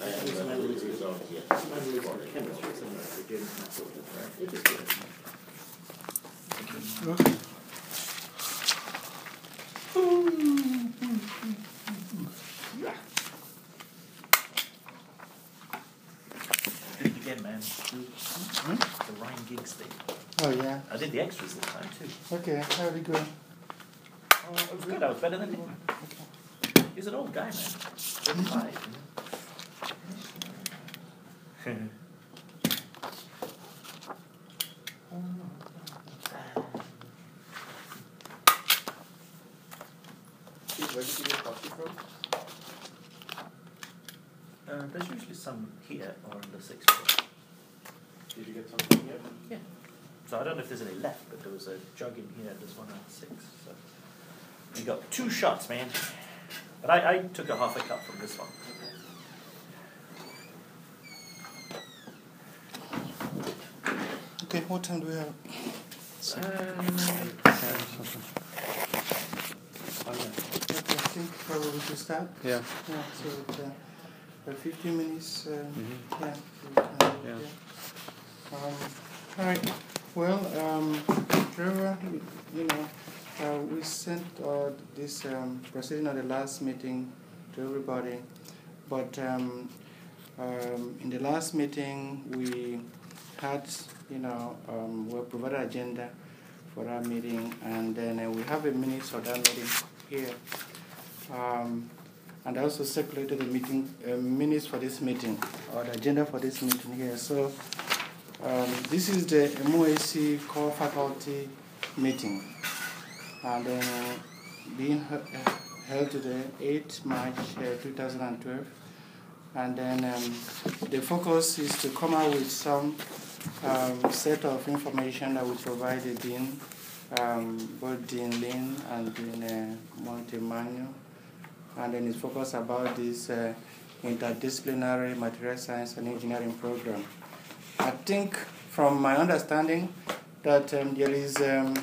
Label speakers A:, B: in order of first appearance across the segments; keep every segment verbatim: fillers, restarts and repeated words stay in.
A: I have the results yet.
B: Chemistry, something like the James Maxwell, right? It is good.
C: Okay.
B: Did it again, man. Hmm? The Ryan Giggs thing.
C: Oh, yeah.
B: I did the extras this time, too.
C: Okay, how did it go?
B: Oh, it was good. I was better than him. He's an old guy, man. thirty-five.
D: Where did you get coffee from?
B: Uh, there's usually some here or on the sixth floor.
D: Did you get something here?
B: Yeah. So I don't know if there's any left, but there was a jug in here. There's one on six. So we got two shots, man. But I, I took a half a cup from this one.
C: Okay, what time do we have?
B: Um,
C: I think probably we should start.
E: Yeah.
C: Yeah, so it's, uh, uh, fifteen minutes. Uh,
E: Mm-hmm.
C: Yeah. so, uh,
E: Yeah.
C: yeah. Um, all right. Well, um, Trevor, you, you know, uh, we sent uh, this um, proceeding of the last meeting to everybody, but um, um, in the last meeting we had, you know, um, we provided an agenda for our meeting, and then uh, we have a minute of that meeting here. Um, and I also circulated the meeting uh, minutes for this meeting, or the agenda for this meeting here. So um, this is the M O A C core faculty meeting, and then uh, being he- held today, eighth March uh, two thousand twelve. And then um, the focus is to come out with some um, set of information that will provide the Dean, um, both Dean Lin and Dean uh, Montemagno. And then it's focused about this uh, interdisciplinary material science and engineering program. I think from my understanding that um, there is um,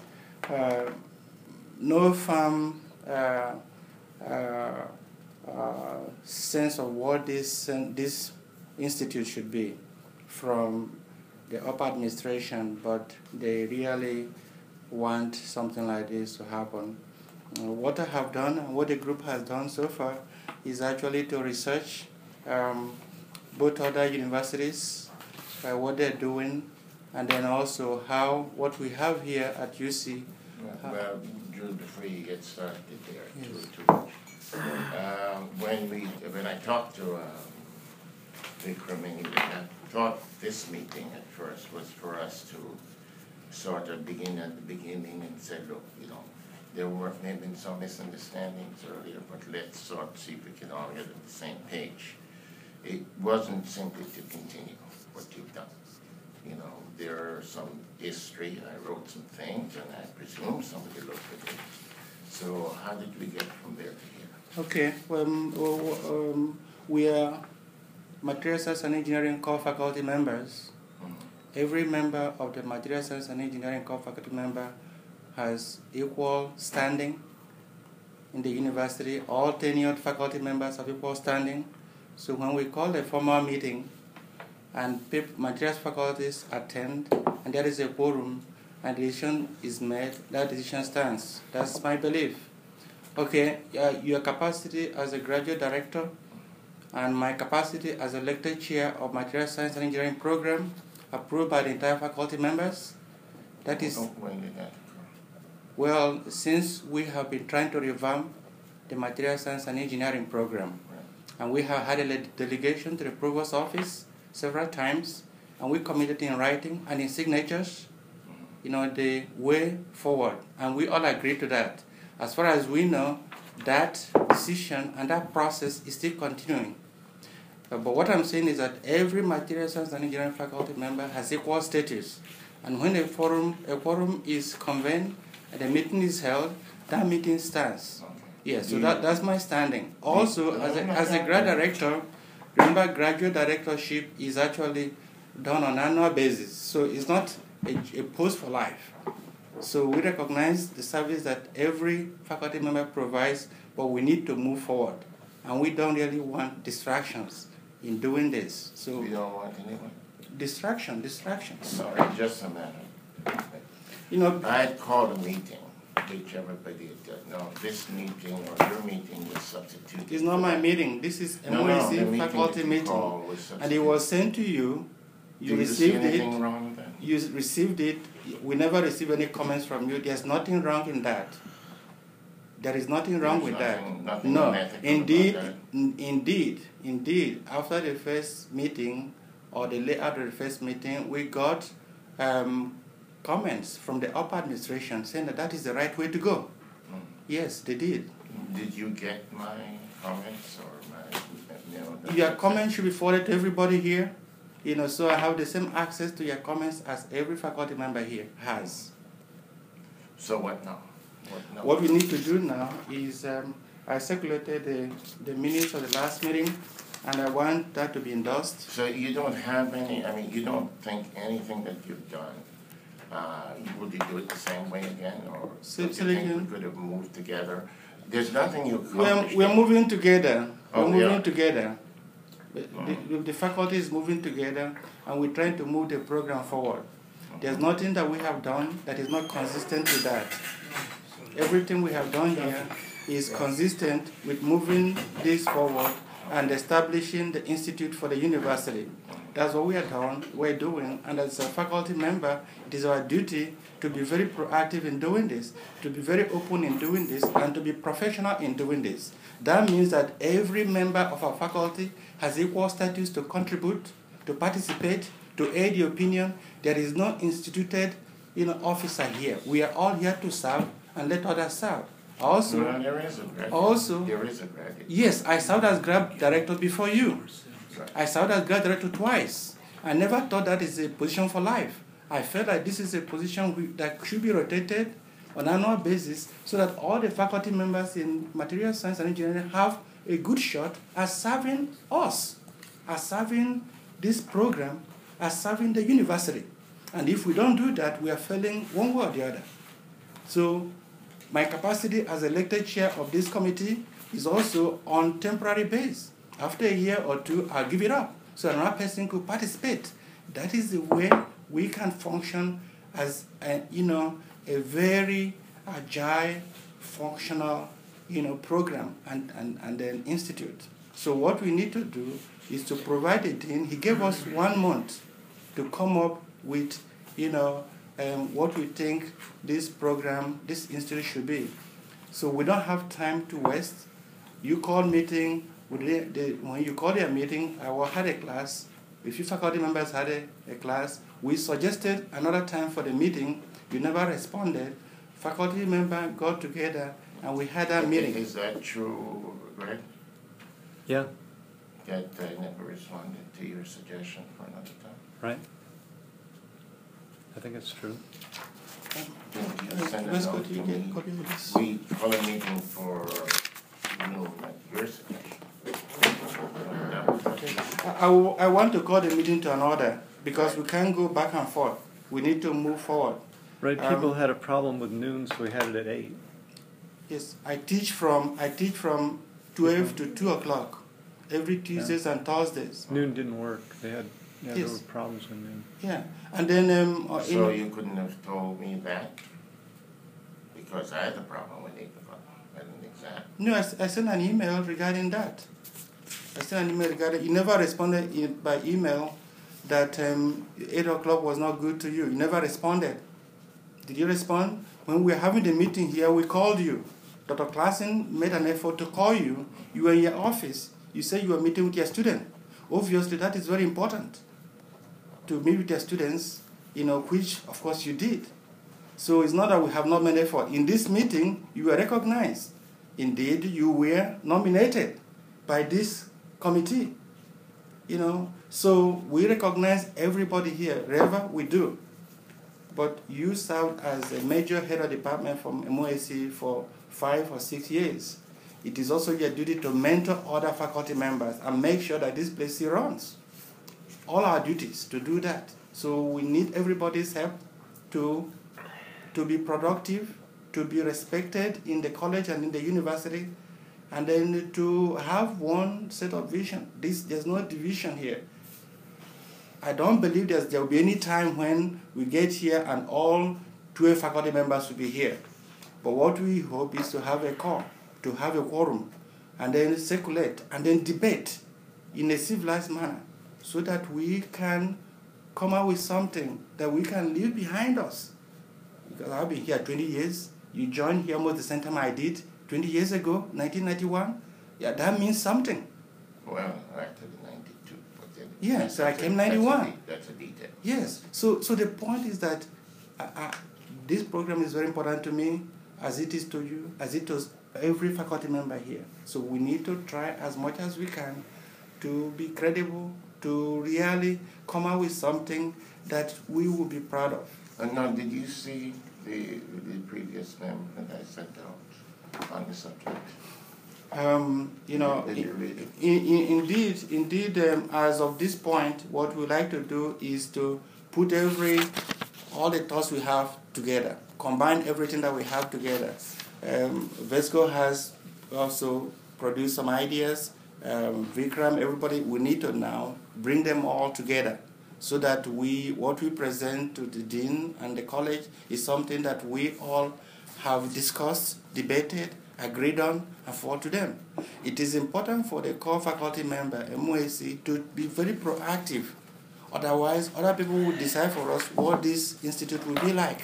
C: uh, no firm uh, uh, uh, sense of what this, uh, this institute should be from the upper administration, but they really want something like this to happen. Uh, what I have done and what the group has done so far is actually to research um, both other universities, uh, what they're doing, and then also how what we have here at U C.
A: Well, well, Jude, before you get started there,
C: Yes.
A: too, too much. Um, when we, when I talked to um, Vikram, I thought this meeting at first was for us to sort of begin at the beginning and said, look, you know, there were maybe some misunderstandings earlier, but let's sort of see if we can all get on the same page. It wasn't simply to continue what you've done. You know, there are some history, I wrote some things, and I presume somebody looked at it. So how did we get from there to here?
C: Okay, well, um, um, we are Material Science and Engineering core faculty members.
A: Mm-hmm.
C: Every member of the Material Science and Engineering core faculty member has equal standing in the university. All tenured faculty members have equal standing. So when we call a formal meeting and materials faculties attend, and there is a quorum, and decision is made, that decision stands. That's my belief. Okay, uh, your capacity as a graduate director and my capacity as a lecture chair of Material Science and Engineering program approved by the entire faculty members. That is,
A: When did that occur?
C: well, since we have been trying to revamp the Material Science and Engineering program,
A: Right.
C: and we have had a le- delegation to the Provost office several times, and we committed in writing and in signatures, you know, the way forward, and we all agree to that. As far as we know, that decision and that process is still continuing. Uh, but what I'm saying is that every Material Science and Engineering faculty member has equal status, and when a forum, a quorum is convened and a meeting is held, that meeting stands.
A: Okay.
C: Yes, so
A: You-
C: that, that's my standing. Also,
A: No,
C: as a,
A: no,
C: as a
A: no.
C: grad director, remember graduate directorship is actually done on an annual basis. So it's not a, a post for life. So we recognize the service that every faculty member provides, but we need to move forward. And we don't really want distractions in doing this. So
A: We don't want anyone.
C: distraction, distractions.
A: Sorry, just a minute.
C: You know,
A: I had called a meeting, which everybody did. No, this meeting or your meeting was substituted.
C: it's not my meeting. This is a
A: No, no,
C: M O A C
A: the meeting
C: faculty
A: that you
C: meeting,
A: called was
C: and it was sent to you. You
A: Do you see
C: received
A: anything
C: it.
A: wrong with that?
C: You received it. We never received any comments from you. There's nothing wrong in that. There is nothing wrong
A: There's
C: with
A: nothing-
C: that.
A: nothing
C: No,
A: unethical
C: indeed,
A: about that.
C: n- indeed, indeed. After the first meeting or the layout of the first meeting, we got um, comments from the upper administration saying that that is the right way to go.
A: Mm.
C: Yes, they did.
A: Did you get my comments or my, you know? the-
C: Your comments should be forwarded to everybody here. You know, so I have the same access to your comments as every faculty member here has.
A: So what now? What now?
C: What we need to do now is um, I circulated the, the minutes of the last meeting, and I want that to be endorsed.
A: So you don't have any, I mean, you don't think anything that you've done, uh, would you do it the same way again, or
C: Say-
A: do you
C: say
A: think
C: again.
A: we could have moved together? There's nothing you
C: We're,
A: accomplished.
C: we're moving together. We're
A: Oh,
C: moving
A: yeah.
C: together. The, the, the faculty is moving together, and we're trying to move the program forward. There's nothing that we have done that is not consistent with that. Everything we have done here is consistent with moving this forward and establishing the institute for the university. That's what we are done, we're doing, and as a faculty member, it is our duty to be very proactive in doing this, to be very open in doing this, and to be professional in doing this. That means that every member of our faculty has equal status to contribute, to participate, to aid the opinion. There is no instituted, you know, officer here. We are all here to serve and let others serve. Also,
A: No, there is a graduate.
C: also-
A: There is a graduate.
C: yes, I served as grad director before you.
A: Right.
C: I served as grad director twice. I never thought that is a position for life. I felt like this is a position we, that should be rotated on an annual basis so that all the faculty members in material science and engineering have a good shot at serving us, at serving this program, at serving the university. And if we don't do that, we are failing one way or the other. So my capacity as elected chair of this committee is also on temporary base. After a year or two, I'll give it up so another person could participate. That is the way we can function as a, you know, a very agile, functional, you know, program and, and, and an institute. So what we need to do is to provide a dean. He gave us one month to come up with, you know, um, what we think this program, this institute should be. So we don't have time to waste. You call meeting, with the, the, when you call a meeting, I had a class, a few faculty members had a, a class. We suggested another time for the meeting. You never responded. Faculty member got together and we had a meeting.
A: Is that true, Greg?
E: Yeah,
A: That I never responded to your suggestion for another time?
E: right. I think it's true.
A: Didn't you send a
C: Let's go
A: note
C: to
A: to
C: get
A: me?
C: copy of this.
A: We call a meeting for noon at your suggestion. That was-
C: I, I w- I want to call the meeting to an order because we can't go back and forth. We need to move forward.
E: Right,
C: Um,
E: people had a problem with noon, so we had it at eight.
C: Yes, I teach from I teach from twelve to two o'clock every Tuesdays and Thursdays.
E: Noon didn't work. They had, yeah, there
C: Yes.
E: were problems with noon.
C: Yeah, and then um, uh,
A: So
C: in,
A: you couldn't have told me that? Because I had a problem with eight o'clock, I didn't exact.
C: no, I, s- I sent an email regarding that. I sent an email regarding. You never responded in, by email that um, eight o'clock was not good to you. You never responded. Did you respond? When we were having the meeting here, we called you. Doctor Klassen made an effort to call you. You were in your office. You said you were meeting with your student. Obviously, that is very important to meet with your students, you know, which, of course, you did. So it's not that we have not made effort. In this meeting, you were recognized. Indeed, you were nominated by this committee. You know, so we recognize everybody here, wherever we do. But you served as a major head of department from M O A C for five or six years. It is also your duty to mentor other faculty members and make sure that this place runs. All our duties to do that. So we need everybody's help to, to be productive, to be respected in the college and in the university, and then to have one set of vision. This, there's no division here. I don't believe there's, there will be any time when we get here and all twelve faculty members will be here. But what we hope is to have a core, to have a quorum, and then circulate, and then debate in a civilized manner, so that we can come up with something that we can leave behind us. Because I've been here twenty years. You joined here almost the same time I did, twenty years ago, nineteen ninety-one. Yeah, that means something.
A: Well, actually ninety-two. But then
C: Yeah, so I
A: that's a-
C: came
A: that's a
C: ninety-one.
A: de- That's a detail.
C: Yes. So, so the point is that uh, uh, this program is very important to me, as it is to you, as it is every faculty member here. So we need to try as much as we can to be credible, to really come up with something that we will be proud of.
A: And now, did you see the, the previous memo that I sent out on the subject?
C: Um, you know,
A: Did you read it?
C: in, in, indeed, indeed, um, as of this point, what we like to do is to put every, all the thoughts we have together, combine everything that we have together. Um, VESCO has also produced some ideas. Um, Vikram, everybody, we need to now bring them all together, so that we, what we present to the dean and the college is something that we all have discussed, debated, agreed on, and forward to them. It is important for the core faculty member, M O A C, to be very proactive. Otherwise, other people will decide for us what this institute will be like.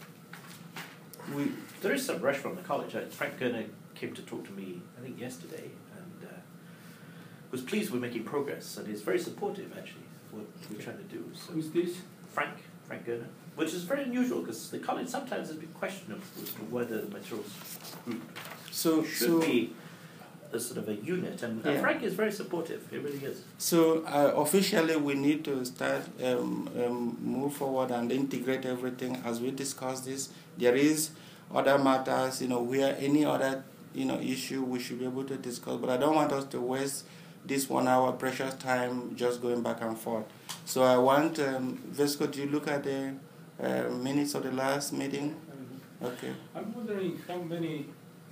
C: We,
B: There is some rush from the college. Uh, Frank Gerner came to talk to me, I think yesterday, and uh, was pleased we're making progress, and is very supportive, actually, of what we're trying to do. So
F: Who's this?
B: Frank, Frank Gerner, which is very unusual, because the college sometimes has been questionable as to whether the materials group
C: so,
B: should
C: so,
B: be a sort of a unit, and, and
C: Yeah.
B: Frank is very supportive, he really is.
C: so uh, officially we need to start, um, um, move forward and integrate everything as we discuss this. There is other matters, you know, where any other, you know, issue we should be able to discuss, but I don't want us to waste this one hour precious time just going back and forth. So I want, um, Vesco, do you look at the uh, minutes of the last meeting? Okay.
F: I'm wondering how many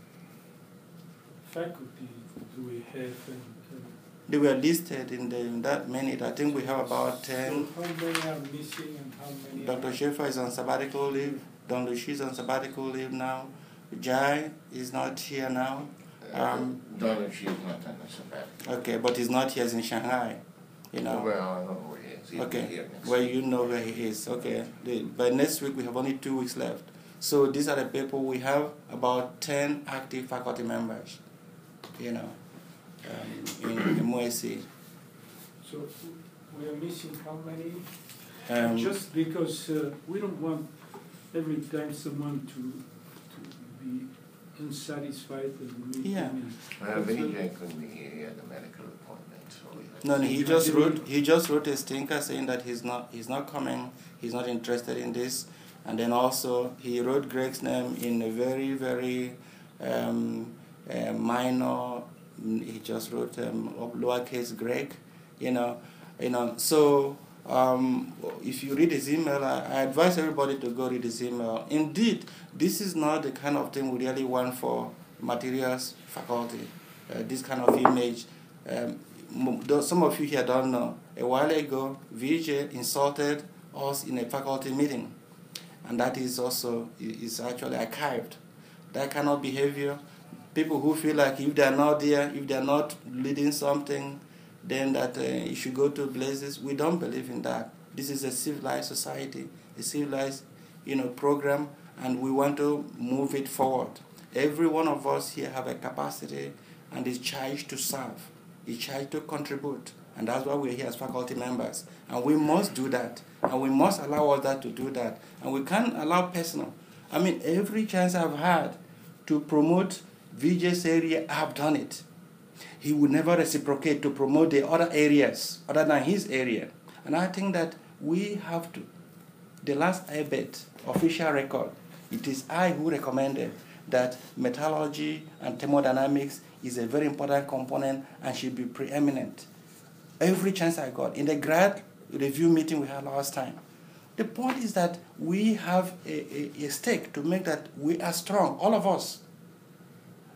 F: faculty do we have, and, and
C: They were listed in, the, in that minute. I think we have about
F: so
C: ten.
F: how many are missing and how many
C: Doctor
F: are...
C: Schaefer is on sabbatical leave. Don Lucia is on sabbatical leave now. Jai is not here now. Um,
A: Donald, she's not on the sabbatical.
C: Okay, but he's not here, he's in Shanghai. You know.
A: Well, I don't know where he is. He'll be
C: Okay.
A: here next
C: Well,
A: week.
C: you know where he is. Okay. The, by next week we have only two weeks left. So these are the people we have about ten active faculty members. You know, um, in M O A C.
F: So we are missing how many?
C: Um,
F: Just because uh, we don't want every time someone to, to be unsatisfied with the meeting.
C: Yeah.
F: and-
A: Well, Vinny J couldn't be here, he had a medical appointment, so we had
C: No, no, he
F: You
C: just
F: can do
C: wrote.
F: it.
C: He just wrote a stinker saying that he's not. He's not coming. He's not interested in this. And then also he wrote Greg's name in a very, very um, uh, minor. He just wrote um, lowercase Greg. You know, you know. So um, if you read his email, I, I advise everybody to go read his email. Indeed, this is not the kind of thing we really want for materials faculty. Uh, this kind of image. Um, m- though some of you here don't know, a while ago, V J insulted us in a faculty meeting, and that is also is actually archived. That kind of behavior, people who feel like if they are not there, if they are not leading something, then that uh, you should go to places. We don't believe in that. This is a civilized society, a civilized, you know, program, and we want to move it forward. Every one of us here have a capacity and is charged to serve, is charged to contribute, and that's why we're here as faculty members. And we must do that, and we must allow others to do that, and we can't allow personal. I mean, every chance I've had to promote V J's area, I've done it. He would never reciprocate to promote the other areas other than his area. And I think that we have to. The last I bet, official record, it is I who recommended that metallurgy and thermodynamics is a very important component and should be preeminent. Every chance I got. In the grad review meeting we had last time, the point is that we have a, a, a stake to make that we are strong, all of us.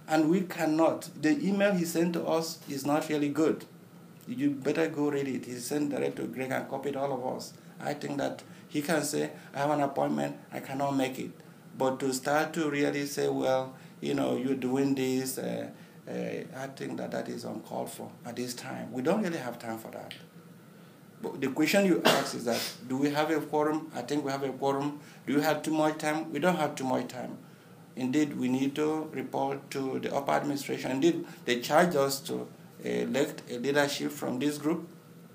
C: and we cannot. The email he sent to us is not really good. You better go read it. He sent direct to Greg and copied all of us. I think that he can say, I have an appointment, I cannot make it. But to start to really say, well, you know, you're doing this, uh, uh, I think that that is uncalled for at this time. We don't really have time for that. But the question you ask is that, do we have a quorum? I think we have a quorum. Do we have too much time? We don't have too much time. Indeed, we need to report to the upper administration. Indeed, they charge us to elect a leadership from this group.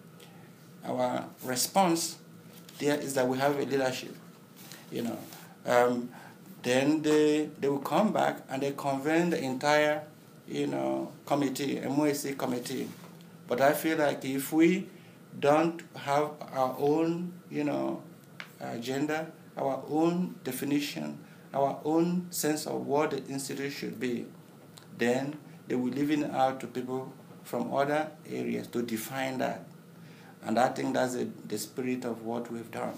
C: Our response there is that we have a leadership, you know. Um, then they they will come back and they convene the entire, you know, committee, M O A C committee. But I feel like if we don't have our own, you know, agenda, our own definition, our own sense of what the institute should be, then they will leave it out to people from other areas to define that. And I think that's the, the spirit of what we've done.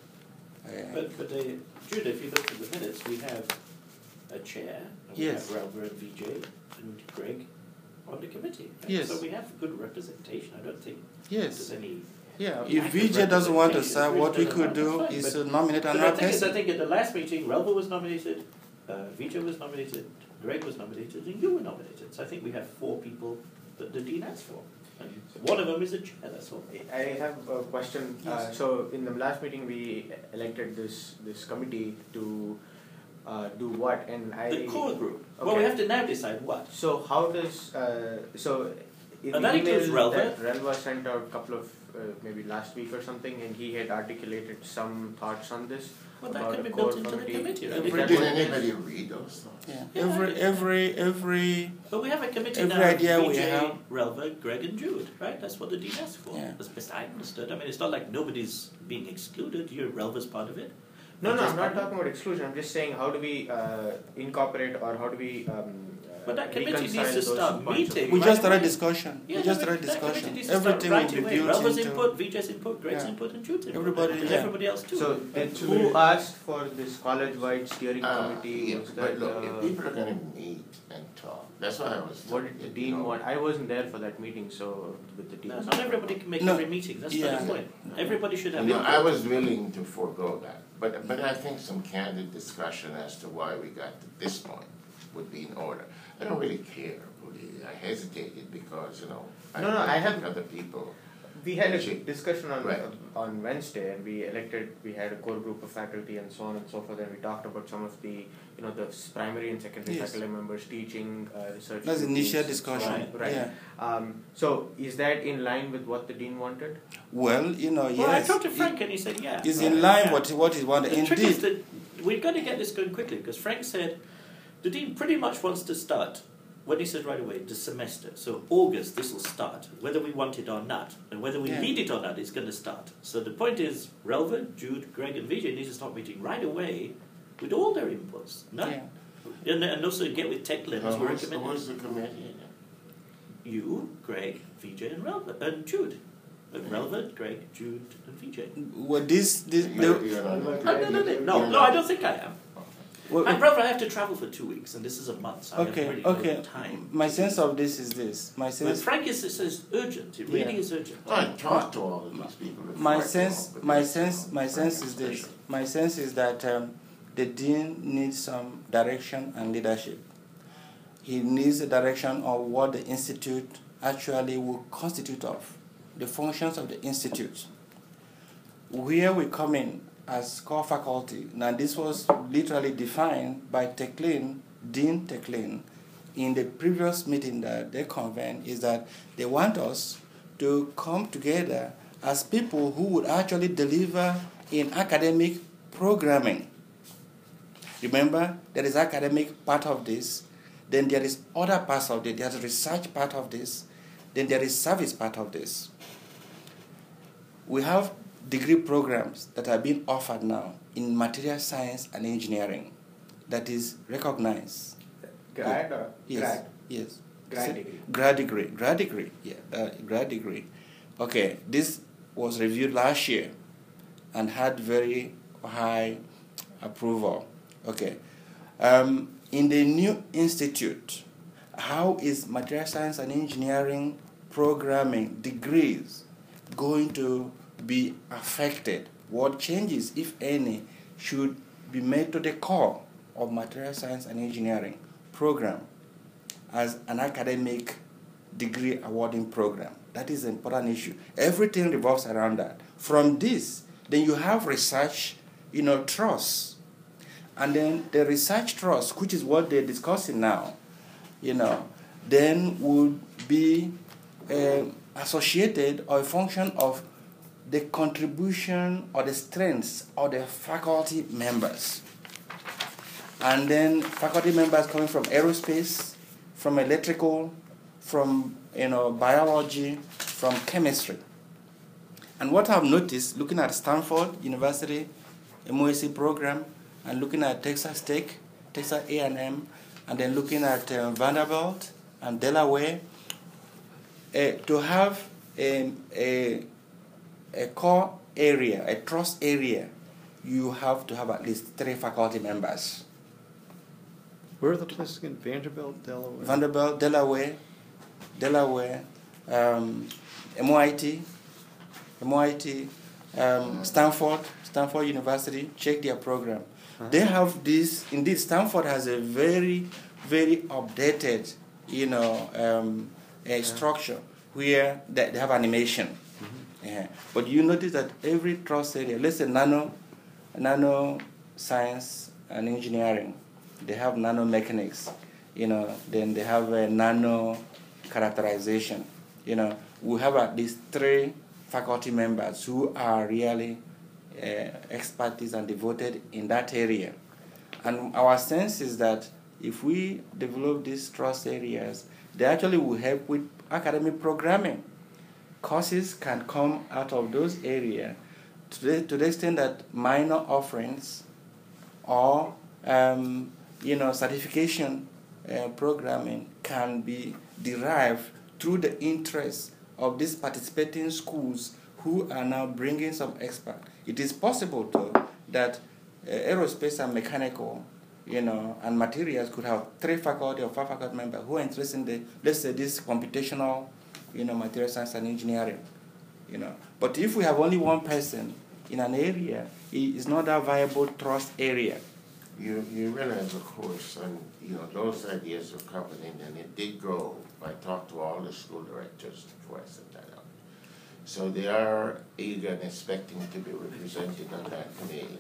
C: Uh,
B: But, but uh, Jude, if you look at the minutes, we have a chair, and
C: Yes.
B: we have Ralph and V J and Greg on the committee. Right?
C: Yes.
B: So we have good representation. I don't think
C: yes.
B: there's any...
C: Yeah,
B: lack
C: if
B: of
C: V J doesn't want to
B: representation.
C: serve, what we
B: If
C: could
B: Rich
C: do
B: doesn't
C: is
B: want,
C: to nominate
B: but, but
C: another
B: I think, is, I
C: person.
B: think at the last meeting, Ralph was nominated, uh, V J was nominated, Greg was nominated, and you were nominated. So I think we have four people that the dean asked for. And one of them is a chair, that's all.
D: I have a question. Uh,
C: Yes.
D: so in the last meeting, we elected this this committee to uh, do what, and I.
B: The core group. Well, we
D: Okay.
B: have to now decide what.
D: So how does uh, so in
B: And
D: the
B: that
D: email
B: includes Relva?
D: that Relva sent out a couple of uh, maybe last week or something, and he had articulated some thoughts on this.
B: Well, that
D: about
B: can
D: a
B: be
D: core
B: built into the committee, right?
C: Every
B: Because-
A: Did anybody read those thoughts?
C: Yeah.
B: Yeah,
C: Every
B: I-
C: every every
B: But we have a committee
C: Every
B: now
C: idea
B: of
C: we
B: V J,
C: have-
B: Relva, Greg and Jude, right? That's what the dean asked for.
C: Yeah.
B: As best I understood. I mean, it's not like nobody's being excluded. You're Relva's part of it.
D: No,
B: You're
D: no,
B: just
D: I'm not
B: part of it.
D: talking about exclusion. I'm just saying how do we uh, incorporate or how do we um, uh,
B: But that committee needs
D: reconcile
B: to
D: those
B: start
D: points of
B: meeting.
C: we
D: view?
B: Right
C: just started
B: away.
C: discussion.
B: Yeah,
C: we just
B: that-
C: started
B: that committee
C: discussion.
B: needs to start
C: Everything
B: right
C: will be
B: away.
C: built
B: Relva's
C: into.
B: input, V J's input, Greg's
C: Yeah.
B: input, and Jude's input.
C: Everybody,
B: and
C: yeah.
B: everybody else too.
D: So then who asked for this college-wide steering
A: Uh,
D: committee?
A: yeah,
D: Was
A: but
D: that,
A: look,
D: uh,
A: if people are gonna meet and talk, that's why I was.
D: what did the
A: you
D: dean
A: know,
D: want? I wasn't there for that meeting, so with the dean.
B: No, not everybody can make
C: No.
B: every meeting. That's
C: Yeah.
B: not the point. Everybody should have
A: You know,
B: input.
A: I was willing to forego that, but, but I think some candid discussion as to why we got to this point would be in order. I don't really care, really. I hesitated because, you know, I
D: No, no, I
A: think
D: have-
A: other people.
D: We had a
A: She-
D: discussion on
A: Right.
D: uh, on Wednesday, and we elected. We had a core group of faculty and so on and so forth, and we talked about some of the, you know, the s- primary and secondary
C: Yes.
D: faculty members teaching uh, research.
C: That's the
D: duties
C: initial
D: and so
C: discussion.
D: on. Right.
C: Yeah.
D: Um, so is that in line with what the dean wanted?
C: Well, you know,
B: Well, I
C: yes.
B: talked to Frank and he said, yeah.
C: It's
B: Yeah.
C: in line
B: Yeah.
C: what what he wanted.
B: The trick is
C: Indeed.
B: that we've got to get this going quickly because Frank said the dean pretty much wants to start, when he said right away, the semester. So August, this will start, whether we want it or not. And whether we
C: Yeah.
B: need it or not, it's going to start. So the point is, Relva, Jude, Greg and Vijay need to start meeting right away with all their inputs. No?
C: Yeah.
B: And, and also get with Tech Lens,
A: Uh,
B: we're
A: who's,
B: recommending.
A: who's the committee?
B: You, Greg, Vijay and Relva, and Jude. And Relva, Greg, Jude and Vijay.
C: Well, this this
A: You're,
C: the,
A: you're not.
B: Oh, no, no, no, no, no, I don't think I am.
C: well,
B: And brother, I have to travel for two weeks, and this is a month, so I
C: okay,
B: have really no
C: okay.
B: time.
C: My sense of this is this. My
B: But
C: sense
B: Frank is, is, is urgent. It really
C: Yeah.
B: is urgent.
A: I talked to all of these people. before
C: my
A: I
C: sense
A: came up with
C: my
A: this,
C: sense
A: so
C: my
A: Frank
C: sense is this.
A: especially.
C: My sense is that um, the dean needs some direction and leadership. He needs a direction of what the institute actually will constitute of, the functions of the institute. Where we come in as core faculty, now this was literally defined by Teclin, Dean Teclin, in the previous meeting that they convened, is that they want us to come together as people who would actually deliver in academic programming. Remember, there is academic part of this, then there is other parts of it, there's research part of this, then there is service part of this. We have degree programs that are being offered now in material science and engineering that is recognized.
D: Grad or
C: Yes.
D: grad?
C: Yes.
D: Grad
C: So-
D: degree.
C: Grad degree. Grad degree. Yeah, uh, grad degree. Okay, this was reviewed last year and had very high approval. Okay. Um, in the new institute, how is material science and engineering programming degrees going to be affected? What changes, if any, should be made to the core of material science and engineering program as an academic degree awarding program? That is an important issue. Everything revolves around that. From this, then you have research, you know, trust. And then the research trust, which is what they're discussing now, you know, then would be uh, associated or a function of the contribution or the strengths of the faculty members. And then faculty members coming from aerospace, from electrical, from you know biology, from chemistry. And what I've noticed, looking at Stanford University M O A C program, and looking at Texas Tech, Texas A and M, and then looking at uh, Vanderbilt and Delaware, uh, to have a, a, a core area, a trust area, you have to have at least three faculty members.
E: Where are the places again? Vanderbilt, Delaware?
C: Vanderbilt, Delaware, Delaware, um, M O I T, M O I T, um, Stanford, Stanford University, check their program. Uh-huh. They have this, indeed Stanford has a very, very updated, you know, um, a yeah. structure where they, they have animation. Mm-hmm. Yeah. But you notice that every trust area, let's say nano, nano science and engineering, they have nanomechanics, you know, then they have a nano characterization. You know, we have at least three faculty members who are really uh, expertise and devoted in that area. And our sense is that if we develop these trust areas, they actually will help with academic programming. Courses can come out of those areas to the, to the extent that minor offerings or um, you know, certification uh, programming can be derived through the interest of these participating schools who are now bringing some experts. It is possible, though, that uh, aerospace and mechanical, you know, and materials could have three faculty or five faculty members who are interested in the, let's say, this computational, you know, material science and engineering, you know. But if we have only one person in an area, it is not a viable trust area.
A: You, you realize, of course, and you know, those ideas were covered in, and it did grow. I talked to all the school directors before I set that up. So they are eager and expecting to be represented on that committee.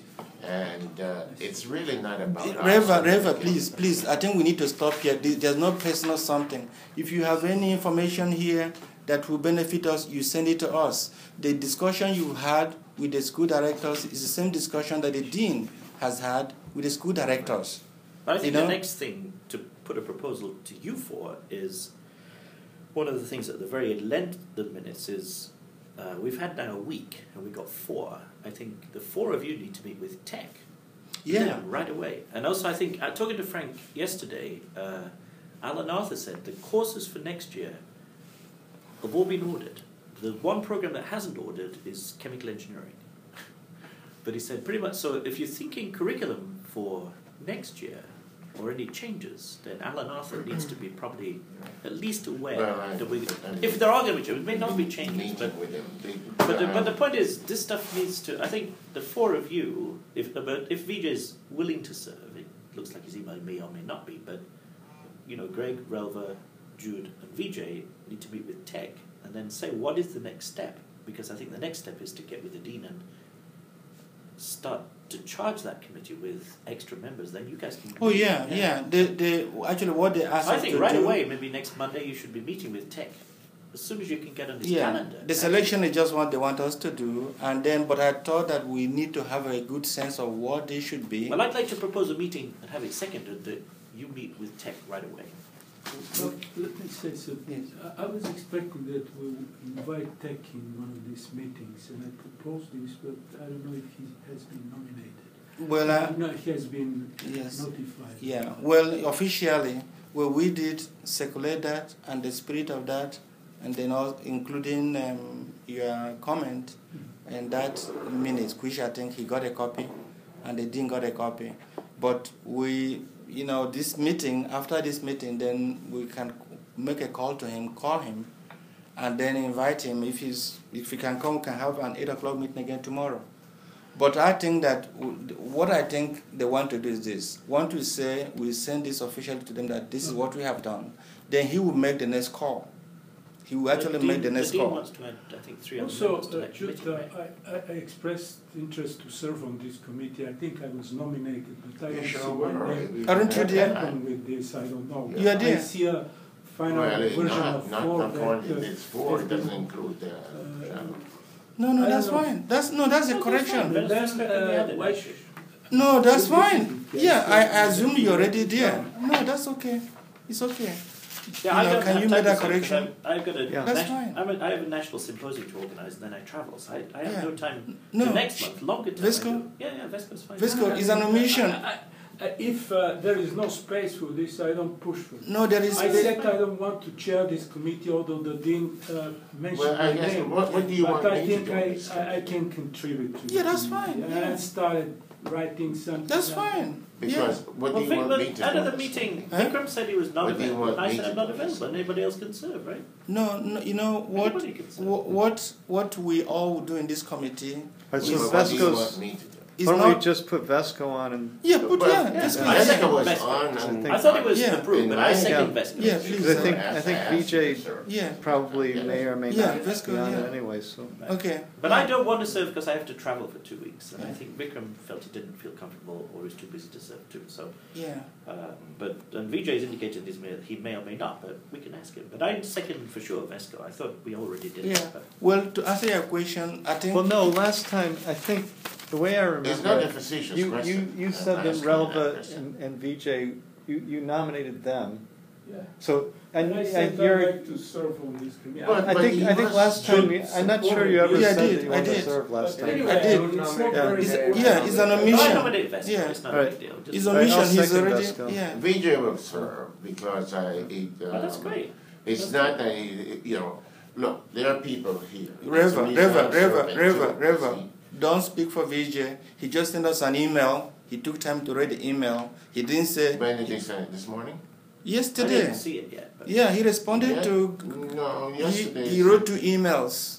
A: And uh, it's really not about
C: Reva, Reva, please, please, I think we need to stop here. There's no personal something. If you have any information here that will benefit us, you send it to us. The discussion you had with the school directors is the same discussion that the dean has had with the school directors.
B: But I think
C: you know?
B: the next thing to put a proposal to you for is, one of the things at the very end of the minutes is, uh, we've had now a week and we got four. I think the four of you need to meet with tech.
C: Yeah.
B: yeah right away. And also I think, uh, talking to Frank yesterday, uh, Alan Arthur said the courses for next year have all been ordered. The one program that hasn't ordered is chemical engineering. But he said pretty much, so if you're thinking curriculum for next year or any changes, then Alan Arthur needs to be probably at least aware
A: well, I,
B: that we,
A: I,
B: if there are going to be changes, it may not be changes, but,
A: with him. They,
B: but, the,
A: uh,
B: but the point is, this stuff needs to, I think the four of you, if but if V J is willing to serve, it looks like his email may or may not be, but you know, Greg, Relva, Jude, and V J need to meet with tech and then say, what is the next step? Because I think the next step is to get with the dean and start to charge that committee with extra members, then you guys can...
C: Oh, yeah, yeah. yeah. The, the, actually, what they asked
B: I
C: us
B: think
C: to
B: right
C: do,
B: away, maybe next Monday, you should be meeting with tech. As soon as you can get on this
C: yeah,
B: calendar.
C: the selection is just what they want us to do, and then, but I thought that we need to have a good sense of what they should be.
B: Well, I'd like to propose a meeting and have it seconded that you meet with tech right away.
F: Well, let me say something.
C: Yes.
F: I, I was expecting that we would invite Tech in one of these meetings, and I proposed this, but I don't know if he has been nominated.
C: Well, uh,
F: no, he has been
C: yes.
F: notified.
C: Yeah, well, officially, well, we did circulate that and the spirit of that, and then all, including um, your comment mm-hmm. and that minutes, which I think he got a copy, and they didn't got a copy. But we you know, this meeting, after this meeting, then we can make a call to him, call him, and then invite him. If he's, if he can come, we can have an eight o'clock meeting again tomorrow. But I think that w- what I think they want to do is this. Want to say, we send this officially to them that this is what we have done. Then he will make the next call. He will actually
B: the
C: make the
B: dean,
C: next
B: the dean
C: call.
B: wants to add, I think, three other
F: Also,
B: members to
F: uh,
B: that
F: just,
B: committee.
F: uh, I, I I expressed interest to serve on this committee. I think I was nominated, but I
A: You
F: don't
A: sure
F: see
A: were.
F: my name.
C: Aren't you
F: What
C: there?
F: happened with this? I don't know.
C: You are
F: I
C: there.
F: see a final
A: Well, it-
F: version
A: not,
F: of
A: not,
F: four
A: not four,
F: that, uh,
A: it's four, it
F: has
A: doesn't
F: been-
A: include the
F: uh,
A: shadow.
C: No, no,
F: I
C: that's
F: don't know.
C: fine. That's no, that's a
B: No, that's
C: correction.
B: fine.
F: And
B: Let's
F: then,
B: respect the
F: uh,
B: other
F: why
B: issue.
F: sh-
C: No, that's
F: So this
C: fine.
F: is-
C: Yeah, I, I
F: so-
C: assume you're already there. No, that's okay. It's okay.
B: Yeah,
C: You
B: I
C: know,
B: don't
C: can
B: have
C: you
B: time
C: make that
B: to say, 'cause
C: correction?
B: I'm- I've got a
E: Yeah.
C: That's
B: nat-
C: fine.
B: I'm a, I have a national symposium to organise, and then I travel. So I, I have
C: Yeah.
B: no time.
C: No.
B: The next month, longer time.
C: Vesco?
B: I do. Yeah, yeah, Vesco's fine.
C: Vesco is an omission.
F: I- I- I- If uh, there is no space for this, I don't push for it.
C: No, there is.
F: I said I don't want to chair this committee, although the dean uh, mentioned
A: Well, I
F: my
A: guess,
F: name.
A: what, what do you want
F: But I
A: me to
F: think
A: do?
F: I,
A: on this?
F: I, I can contribute to
C: Yeah,
F: it.
C: that's fine,
F: And
C: yeah.
F: I started writing something.
C: That's
F: down.
C: fine.
A: Because what do
B: Well,
A: you
B: Vic,
A: want
B: well,
A: me to
B: out
A: do?
B: of the
A: on this?
B: meeting,
C: Huh?
B: Vikram said he was not
A: What do you
B: available.
A: want
B: I
A: me
B: said
A: to
B: I'm not
A: do?
B: available. And anybody else can serve, right?
C: No, no, you know what?
B: Anybody can serve.
C: wh- What what we all do in this committee
E: All right, so
C: Is-
A: What do you want
E: Vesco's,
A: me to do?
C: is
E: why don't we
C: not.
E: just put Vesco on and,
C: Yeah, but
A: Well,
C: yeah,
B: yeah,
C: that's
B: yeah.
C: fine.
B: I
C: Yeah,
B: second
A: was
B: Vesco.
A: on
E: I
A: and.
E: think-
B: I thought it was
C: Yeah.
B: approved, but I
A: Yeah.
B: second
E: Yeah.
B: Vesco.
C: Yeah, please.
E: because I
C: uh,
E: think,
A: asked-
E: I think
A: asked you
E: V J
A: to serve.
C: Yeah.
E: probably
A: Yeah.
E: may or may
C: Yeah,
E: not
C: Vesco,
E: be on
C: yeah.
E: it anyway, so.
C: Okay.
B: But I don't want to serve because I have to travel for two weeks, and I
C: Yeah.
B: think Vikram felt he didn't feel comfortable or was too busy to serve too. So,
C: Yeah.
B: um, but and V J's indicated this may, he may or may not, but we can ask him. But I second for sure Vesco. I thought we already did.
C: Yeah.
B: That, but
C: Well, to answer your question, I think.
E: Well, no, last time, I think, the way I remember.
A: It's not a
E: it,
A: facetious
E: You, you,
A: question.
E: you
A: I'm
E: said that
A: asking you
E: Relva
A: question.
E: and, and V J, you, you nominated them,
F: Yeah.
E: so, and,
F: And I
E: and
F: said I'd
E: you're,
F: like to serve on this committee.
A: But-
E: I think,
A: he
E: I think
A: was
E: last time,
F: should
E: you- I'm not sure
F: support
E: you
F: it.
E: ever
C: Yeah, I
E: said
C: did,
E: that you
C: I
E: wanted to
C: did.
E: serve last
F: But
E: time.
F: anyway,
C: I did.
F: it's not
E: Yeah.
F: very
C: It's-
F: important.
C: yeah, it's an
B: No, I
C: omission.
B: nominated Vesco.
C: Yeah.
B: It's not
E: Right.
B: a big deal. Just,
C: His
E: Right, I'll
C: omission, he's
E: second
C: already.
E: Vesco.
C: Yeah.
A: V J will serve because I, it, um,
B: oh, that's great.
A: It's
B: That's
A: not a, you know, look, there are people here.
C: Reva,
A: It's a reason
C: Reva,
A: I'm
C: Reva,
A: serving
C: Reva,
A: too.
C: Reva.
A: See?
C: Don't speak for V J. He just sent us an email. He took time to read the email. He didn't say
A: When did they send it, this morning?
B: I
C: yesterday.
B: didn't see it yet. But
C: Yeah, he responded
A: Yeah?
C: to.
A: No,
C: He,
A: yesterday.
C: he wrote two emails.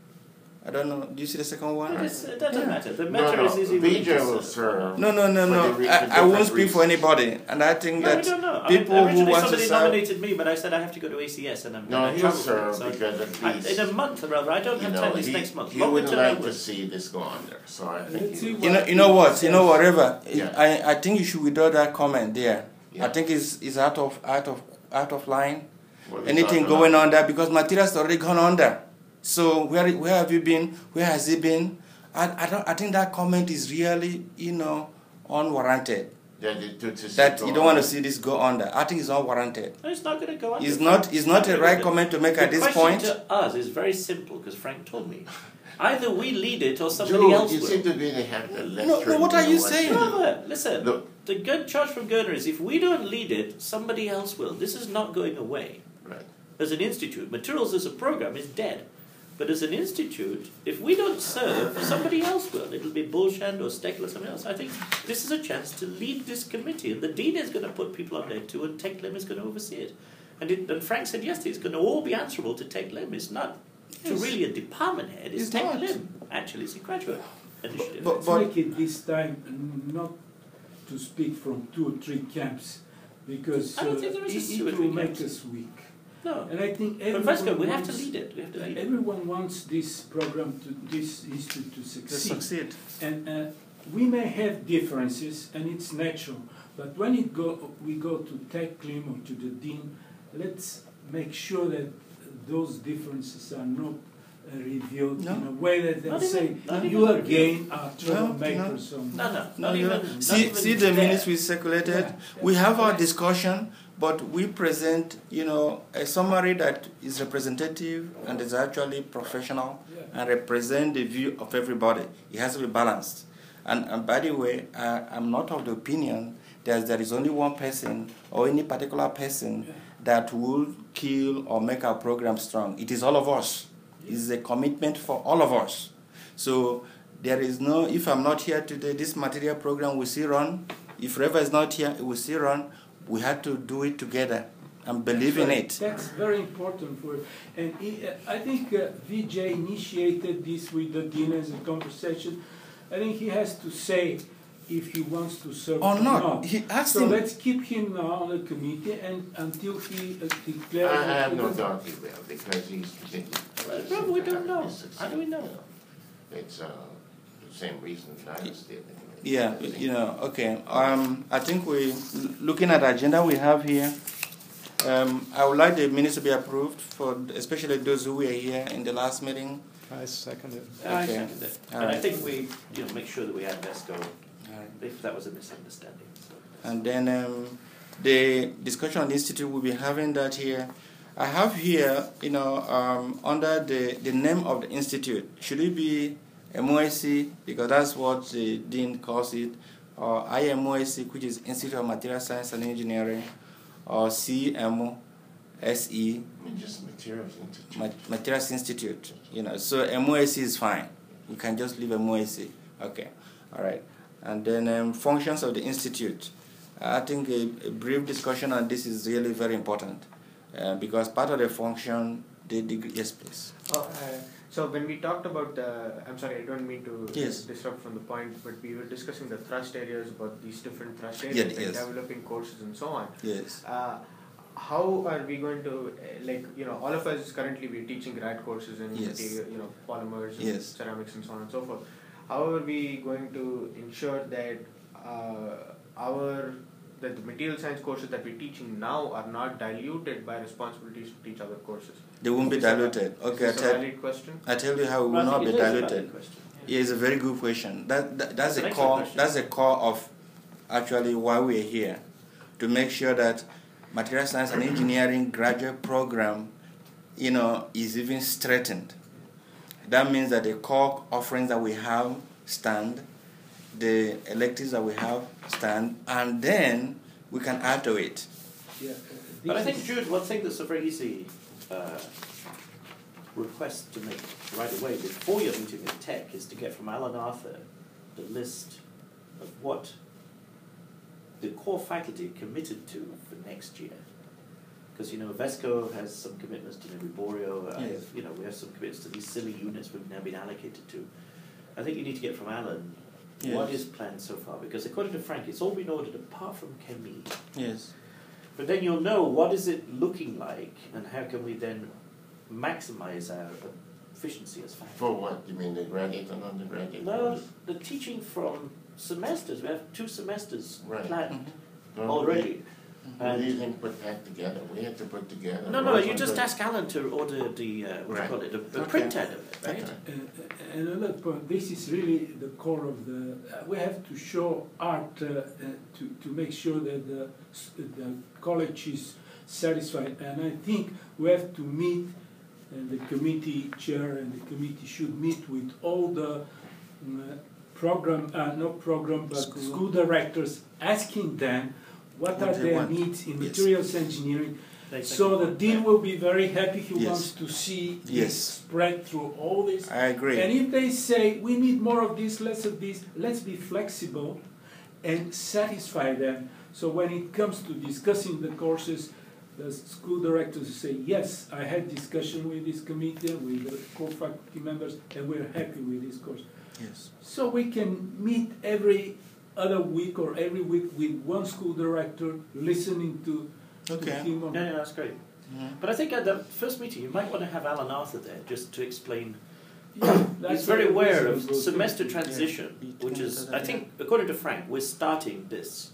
C: I don't know. Do you see the second one?
B: But it's, it doesn't
C: Yeah.
B: matter. The
A: No,
B: matter
A: no,
B: is, is he
A: V
B: willing
A: J
B: to
A: will
B: serve?
A: serve.
C: No, no, no,
A: For
C: no.
A: the re-
C: I,
A: for
C: I won't
A: different
C: speak for
A: reasons.
C: anybody. And I think
B: No, we
C: that
B: don't know. I
C: people
B: mean,
C: who
B: originally
C: want to
B: somebody
C: serve.
B: nominated me, but I said I have to go to A C S, and I'm
A: No,
B: and I
A: he'll
B: travel for it,
A: serve
B: so
A: because at
B: I,
A: least,
B: in a month, rather. I don't
A: you
B: have
A: know,
B: time this
A: he,
B: next month.
A: he
B: Longer
A: would
B: term, I
A: like
B: will.
A: to see this go on there, so I think
F: Let's
A: he
F: see
A: will.
C: You know, you know what? You know whatever.
A: Yeah.
C: I, I think you should withdraw that comment there.
A: Yeah.
C: I think it's, it's out of out of out of line.
A: What is
C: Anything
A: that
C: going
A: about?
C: on there because material's already gone on there. So where where have you been? Where has it been? I, I don't I think that comment is really, you know, unwarranted.
A: That, it- to, to see
C: That
A: go
C: you don't
A: on.
C: want to see this go on there. I think it's unwarranted.
B: No, it's not going to go on.
C: It's not it's not a right
B: The
C: comment to make at this
B: question
C: point.
B: to us is very simple because Frank told me. Either we lead it or somebody
A: Joe,
B: else
A: you
B: will.
A: seem to really have the lecture.
C: No, no, what are you
A: to
C: saying?
A: do.
B: Brother, listen.
A: Look.
B: The good charge from Gerner is if we don't lead it, somebody else will. This is not going away.
A: Right.
B: As an institute, materials as a program is dead. But as an institute, if we don't serve, somebody else will. It'll be Bullshand or Steckler or somebody else. I think this is a chance to lead this committee. And the dean is going to put people on there too, and Tech Lem is going to oversee it. And, it, and Frank said yesterday it's going to all be answerable to Tech Lem. It's not to
C: Yes.
B: really a department head, it's,
C: It's
B: Tech
C: not.
B: Lem. Actually, it's a graduate initiative.
C: But-
F: Let's
C: but-
F: make it this time mm, not to speak from two or three camps, because
B: I don't
F: uh,
B: think there is
F: it,
B: a
F: it
B: two or
F: will
B: three
F: make
B: camps.
F: us weak.
B: no.
F: And I think
B: But
F: everyone
B: Vesco, we have to
F: wants-
B: lead it. We have to
F: uh,
B: lead it.
F: everyone wants this program to this institute to
C: To
F: succeed.
C: succeed.
F: And uh, we may have differences, and it's natural. But when it go, we go to Tech Clim or to the dean, let's make sure that those differences are not uh, revealed
C: No.
F: in a way that they
B: Not
F: say
B: even- not
F: you
B: even
F: again are
C: No,
F: troublemakers. or
B: No, no,
C: No,
B: not
C: you
B: even.
C: know,
B: not
C: see,
B: even
C: see the
B: there.
C: minutes we circulated.
F: Yeah,
C: We
F: yeah.
C: have our discussion, but we present, you know, a summary that is representative and is actually professional
F: Yeah.
C: and represent the view of everybody. It has to be balanced. And, and by the way, I, I'm not of the opinion that there is only one person or any particular person
F: Yeah.
C: that will kill or make our program strong. It is all of us. It's a commitment for all of us. So there is no, if I'm not here today, this material program will still run if Reva is not here, it will still run. We had to do it together and believe in it.
F: That's very important for, and he, uh, I think uh, V J initiated this with the dean as a conversation. I think he has to say if he wants to serve
C: Or
F: or
C: not.
F: not.
C: He asked
F: So
C: him.
F: let's keep him now on the committee and until he uh, declares.
A: I have
F: that
A: no
F: he-
A: doubt he will, because he's.
B: Well, we don't know. How do we know?
A: It's uh, the same reason I was dealing with.
C: Yeah, you know, okay. Um, I think we, looking at the agenda we have here, um, I would like the minutes to be approved for especially those who were here in the last meeting.
E: I second it.
B: I
C: Okay.
B: second it.
C: All
B: And I
C: right.
B: think we, you know, make sure that we add Vesco if that was a misunderstanding. So that's-
C: And then um, the discussion on the institute, we'll be having that here. I have here, you know, um, under the, the name of the institute, should it be M O S C, because that's what the dean calls it, or I M O S C, which is Institute of Material Science and Engineering, or C M O S E,
A: I mean, just materials institute.
C: Ma- Materials Institute, you know, so M O S C is fine. We can just leave M O S C. Okay, all right. And then um, functions of the institute. I think a, a brief discussion on this is really very important uh, because part of the function, the degree, yes, please.
D: Oh, uh, so when we talked about the, I'm sorry, I don't mean to
C: Yes.
D: disrupt from the point, but we were discussing the thrust areas, about these different thrust
C: Yeah,
D: areas, and
C: yes.
D: developing courses and so on.
C: Yes.
D: Uh, how are we going to, uh, like, you know, all of us currently we're teaching grad courses in
C: Yes.
D: material, you know, polymers, and
C: Yes.
D: ceramics and so on and so forth. How are we going to ensure that uh, our that the material science courses that we're teaching now are not diluted by responsibilities to teach other courses?
C: They won't be
D: Is this a-
C: diluted. Okay, I
D: Is this a
C: tell,
D: valid question?
C: I tell you how it will
B: Well, I
C: not
B: think
C: be
B: it is a valid
C: diluted.
B: question.
C: Yeah, it's a very good question. That, that that's
B: That's an
C: the
B: excellent
C: core.
B: question.
C: That's the core of actually why we're here, to make sure that material science and engineering graduate program, you know, is even strengthened. That means that the core offerings that we have stand, the electives that we have stand, and then we can add to it.
F: Yeah, uh,
B: But I
F: this
B: think,
F: is-
B: Jude, one thing that's a very easy uh, request to make right away before your meeting with Tech is to get from Alan Arthur the list of what the core faculty committed to for next year. Because, you know, Vesco has some commitments to Boreal, uh,
C: Yes.
B: you know, we have some commitments to these silly units we've now been allocated to. I think you need to get from Alan what
C: Yes.
B: is planned so far, because according to Frank, it's all been ordered apart from Chemie.
C: Yes.
B: But then you'll know what is it looking like, and how can we then maximize our efficiency as faculty.
A: For what? You mean the graduate and undergraduate?
B: No,
A: course?
B: the teaching from semesters. We have two semesters
A: Right.
B: planned
C: Mhm.
A: No,
B: already.
A: We,
B: And
A: we didn't put that together. We had to put together.
B: no, no,
A: those
B: you just
A: under-
B: ask Alan to order the uh, what do you
A: Right.
B: call it, the, the
C: Okay.
B: printout of it, right?
A: Okay.
F: Uh, another point, this is really the core of the, uh, we have to show art uh, uh, to, to make sure that the, s- the college is satisfied. And I think we have to meet, and the committee chair and the committee should meet with all the um, uh, program, uh, not program, but
C: School.
F: school directors, asking them what
C: What
F: are
C: they
F: their
C: want.
F: needs in
C: Yes.
F: materials engineering.
B: They
F: So the
B: think-
F: dean will be very happy. He
C: Yes.
F: wants to see
C: Yes.
F: this spread through all this.
C: I agree.
F: And if they say we need more of this, less of this, let's be flexible and satisfy them. So when it comes to discussing the courses, the school directors say, yes, I had discussion with this committee, with the core faculty members, and we're happy with this course.
C: Yes.
F: So we can meet every other week or every week with one school director listening to
C: Okay.
F: to him on
B: No, no, that's great.
C: Mhm.
B: But I think at the first meeting, you might want to have Alan Arthur there just to explain.
F: Yeah, that's
B: He's very
F: a
B: aware of
F: reasonable
B: semester
F: thing.
B: transition,
C: Yeah.
B: which is, I think, according to Frank, we're starting this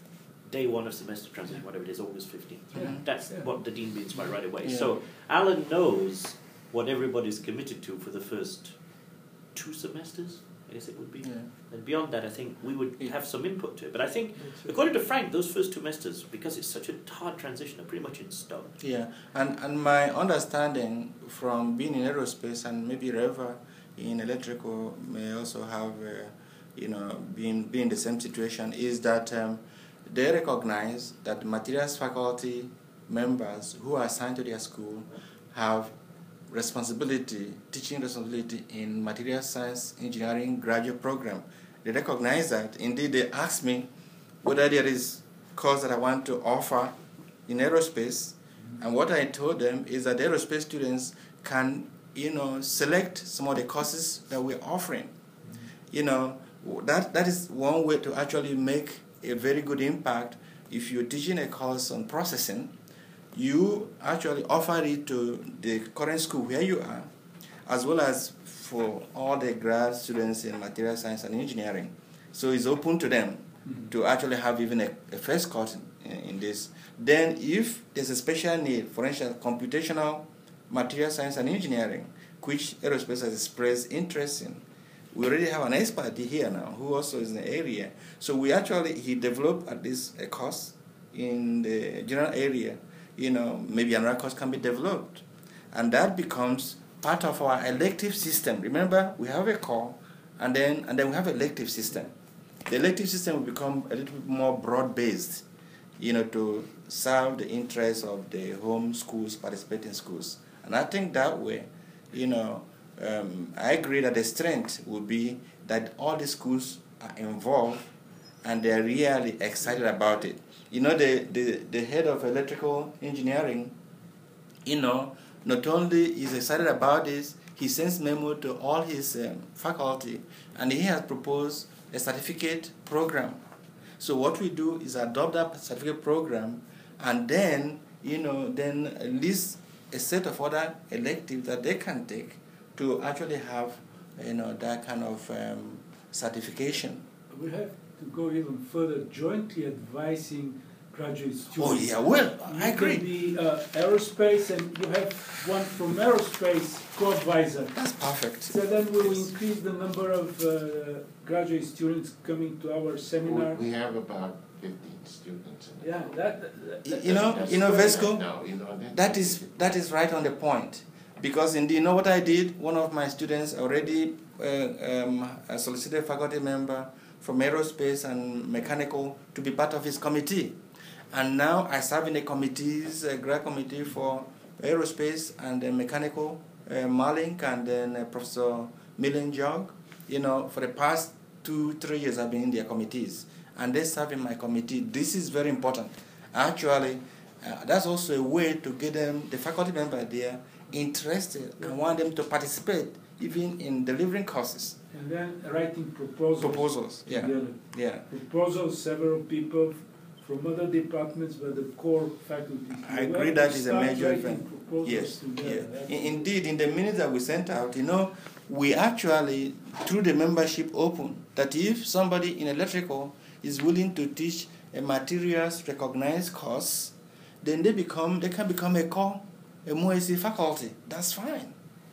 B: day one of semester transition, whatever it is, August fifteenth.
F: Yeah.
B: That's
F: Yeah.
B: what the dean means by right away.
C: Yeah.
B: So Alan knows what everybody's committed to for the first two semesters, I guess it would be.
C: Yeah.
B: And beyond that, I think we would
C: Yeah.
B: have some input to it. But I think,
F: That's it.
B: according to Frank, those first two semesters, because it's such a hard transition, are pretty much in stone.
C: Yeah, and, and my understanding from being in aerospace and maybe Reva in electrical may also have, uh, you know, been, been in the same situation is that um, they recognize that materials faculty members who are assigned to their school have responsibility, teaching responsibility in materials science engineering graduate program. They recognize that. Indeed, they asked me, whether there is course that I want to offer in aerospace. And what I told them is that aerospace students can, you know, select some of the courses that we're offering. You know, that that is one way to actually make a very good impact. If you're teaching a course on processing, you actually offer it to the current school where you are, as well as for all the grad students in material science and engineering. So it's open to them mm-hmm. to actually have even a, a first course in, in this. Then if there's a special need, for instance, computational material science and engineering, which aerospace has expressed interest in, we already have an expert here now who also is in the area. So we actually, he developed at least a course in the general area. You know, maybe another course can be developed. And that becomes part of our elective system. Remember, we have a core, and then and then we have an elective system. The elective system will become a little bit more broad-based, you know, to serve the interests of the home schools, participating schools. And I think that way, you know, um, I agree that the strength would be that all the schools are involved and they're really excited about it. You know, the, the, the head of electrical engineering, you know, not only is excited about this, he sends memo to all his um, faculty, and he has proposed a certificate program. So what we do is adopt that certificate program, and then, you know, then list a set of other electives that they can take to actually have, you know, that kind of um, certification.
F: We have to go even further, jointly advising graduate students.
C: Oh yeah, well,
F: you
C: I agree.
F: Can be uh, aerospace, and you have one from aerospace co-advisor.
C: That's perfect.
F: So then we will
C: Yes.
F: increase the number of uh, graduate students coming to our seminar.
A: We have about fifteen students in the
F: Yeah,
A: program.
F: that, that, that
C: You know,
A: That's
C: you know,
A: good.
C: Vesco,
A: No, you know, that-
C: that is that is right on the point. Because indeed, you know what I did? One of my students already uh, um, a solicited faculty member from aerospace and mechanical to be part of his committee. And now I serve in the committees, a grad committee for aerospace and uh, mechanical, uh, Malink and then uh, Professor Millen Jog. You know, for the past two, three years I've been in their committees. And they serve in my committee. This is very important. Actually, uh, that's also a way to get them, the faculty member there, interested and want them to participate even in delivering courses.
F: and then writing proposals.
C: Proposals, yeah,
F: together.
C: yeah.
F: Proposals, several people from other departments, but the core faculty.
C: I
F: We
C: agree
F: have
C: that
F: to
C: is a
F: start
C: major
F: writing
C: event.
F: proposals
C: Yes,
F: together.
C: yeah.
F: That's-
C: In- Indeed, in the minutes that we sent out, you know, we actually, through the membership open, that if somebody in electrical is willing to teach a materials recognized course, then they become, they can become a core, a M O A C faculty. That's fine.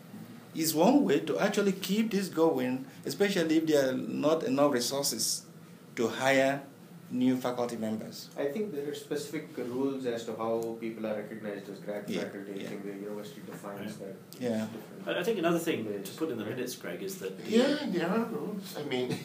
C: It's one way to actually keep this going, especially if there are not enough resources to hire new faculty members.
D: I think there are specific rules as to how people are recognized as grad
C: Yeah,
D: faculty.
C: yeah.
D: I think the university defines that.
C: Yeah.
B: I I think another thing to put in the minutes, Greg, is that the,
A: Yeah, there are rules. I mean,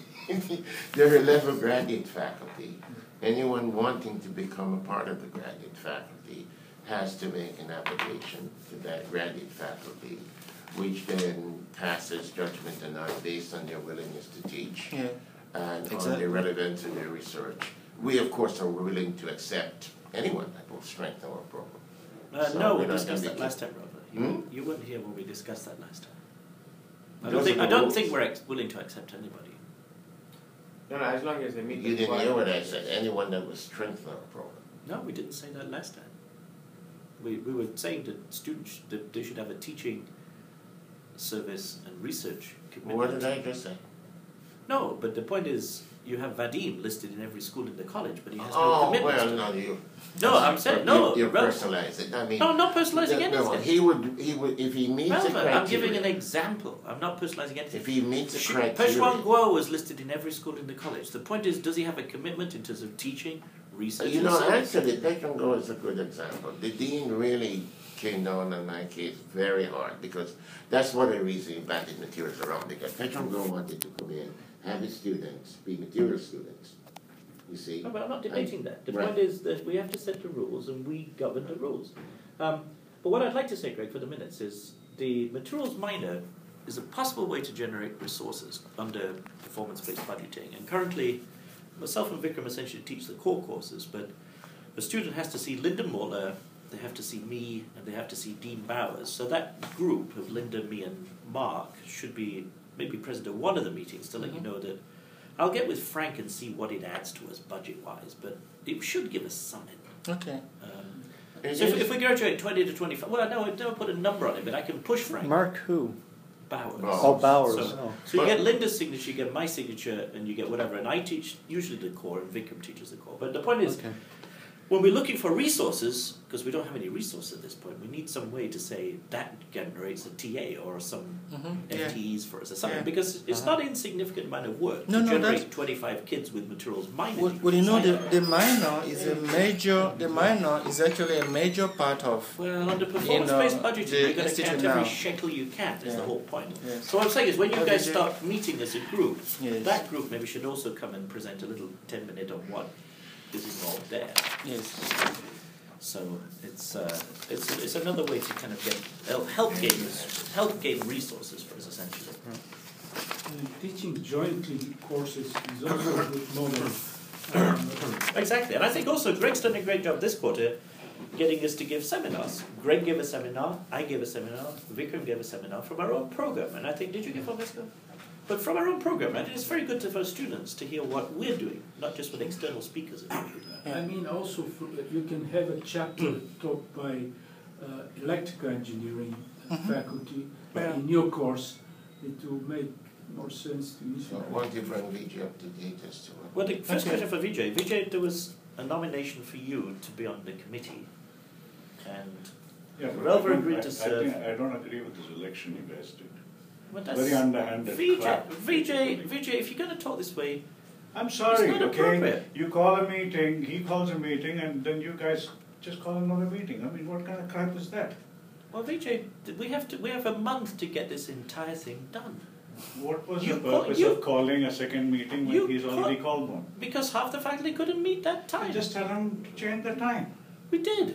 A: there are level graduate faculty. Anyone wanting to become a part of the graduate faculty has to make an application to that graduate faculty, which then passes judgment and not based on their willingness to teach
C: Yeah.
A: and on
C: Exactly.
A: their relevance in their research. We, of course, are willing to accept anyone that will strengthen our program.
B: uh,
A: So
B: no,
A: we're
B: we
A: not
B: discussed
A: gonna
B: that
A: be-
B: last time, Robert. You,
A: Hmm?
B: you weren't here when we discussed that last time. I
A: Those
B: don't
A: are
B: think
A: the
B: I don't
A: rules.
B: think we're ex- willing to accept anybody.
D: No, no, as long as they meet the
A: You didn't hear what I
D: requirements.
A: said, anyone that will strengthen our program.
B: No, we didn't say that last time. We we were saying that students that they should have a teaching service and research commitment.
A: What did I just say?
B: No, but the point is, you have Vadim listed in every school in the college, but he has no
A: Oh,
B: commitments
A: well,
B: to
A: no,
B: it.
A: you.
B: No, I'm saying no.
A: You, you
B: Rel-
A: personalize it. I mean.
B: No, I'm not personalizing
A: no, no,
B: anything.
A: he would. He would if he meets the
B: Relevant.
A: criteria.
B: I'm giving an example. I'm not personalizing anything.
A: If he meets the
B: Sh-
A: criteria.
B: Peshwan Guo was listed in every school in the college. The point is, does he have a commitment in terms of teaching, research,
A: You
B: and
A: know,
B: science?
A: actually, Pechongo is a good example. The dean really came down on my case very hard because that's one of the reasons he batted materials around, because Pechongo wanted to come in, have his students be material students. You see?
B: No, but I'm not debating that. The
A: Right.
B: point is that we have to set the rules and we govern the rules. Um, but what I'd like to say, Greg, for the minutes is the materials minor is a possible way to generate resources under performance-based budgeting. And currently, myself and Vikram essentially teach the core courses, but the student has to see Linda Muller, they have to see me, and they have to see Dean Bowers. So that group of Linda, me, and Mark should be maybe present at one of the meetings to let you know that I'll get with Frank and see what it adds to us budget-wise, but it should give us something.
C: Okay.
B: Um,
A: It
B: so if,
A: is-
B: if we graduate twenty to twenty-five, well, no, I've never put a number on it, but I can push Frank.
E: Mark who?
B: Bowers.
A: Bowers.
E: Oh, Bowers.
B: So,
E: Oh.
B: so you
A: But-
B: get Linda's signature, you get my signature, and you get whatever. And I teach usually the core, and Vikram teaches the core. But the point is,
E: Okay.
B: when we're looking for resources, because we don't have any resources at this point, we need some way to say that generates a T A or some
C: Mhm, yeah.
B: F T Es for us or something.
C: Yeah.
B: Because it's
E: Uh-huh.
B: not an insignificant amount of work
C: No,
B: to
C: no,
B: generate
C: that's-
B: twenty-five kids with materials minor.
C: Well, well, you know, the,
B: degrees.
C: the minor is a major, the minor is actually a major part of,
B: Well, under performance-based
C: In, uh,
B: budgeting,
C: the
B: you're going to
C: institute
B: count every
C: now.
B: shekel you can, is the
C: Yeah.
B: whole point.
C: yes.
B: So what I'm saying is, when you
C: What
B: guys
C: did you-
B: start meeting as a group,
C: Yes.
B: that group maybe should also come and present a little ten minute on what is involved there.
C: Yes.
B: So it's uh, it's it's another way to kind of get help, help gain help gain resources for us essentially.
F: Uh, teaching jointly courses is also a good model. Um,
B: Exactly, and I think also Greg's done a great job this quarter, getting us to give seminars. Greg gave a seminar, I gave a seminar, Vikram gave a seminar from our own program, and I think did you give one, Visco? But from our own program, and it's very good to, for students to hear what we're doing, not just what external speakers are doing.
F: I mean, also for, you can have a chapter taught by uh, electrical engineering uh,
C: Mhm.
F: faculty
C: Yeah.
F: in your course. It will make more sense to you.
A: So what different lead you up to date as to what?
B: Well, the first
C: Okay.
B: question for Vijay, Vijay, there was a nomination for you to be on the committee, and
G: Yeah, but
B: Relver
G: I don't-
B: agreed to
G: I-
B: serve.
G: I think I don't agree with this election you guys did.
B: well, that's
G: Very underhanded
B: Vijay,
G: crap.
B: Vijay, Vijay, if you're going to talk this way,
G: I'm sorry,
B: It's not
G: okay?
B: appropriate.
G: You call a meeting, he calls a meeting, and then you guys just call another meeting. I mean, what kind of crap is that?
B: well, Vijay, we have to we have a month to get this entire thing done.
G: What was
B: You
G: the
B: call-
G: purpose
B: you-
G: of calling a second meeting
B: you
G: when he's
B: call-
G: already called one?
B: Because half the faculty couldn't meet that time.
G: Just tell him to change the time.
B: We did.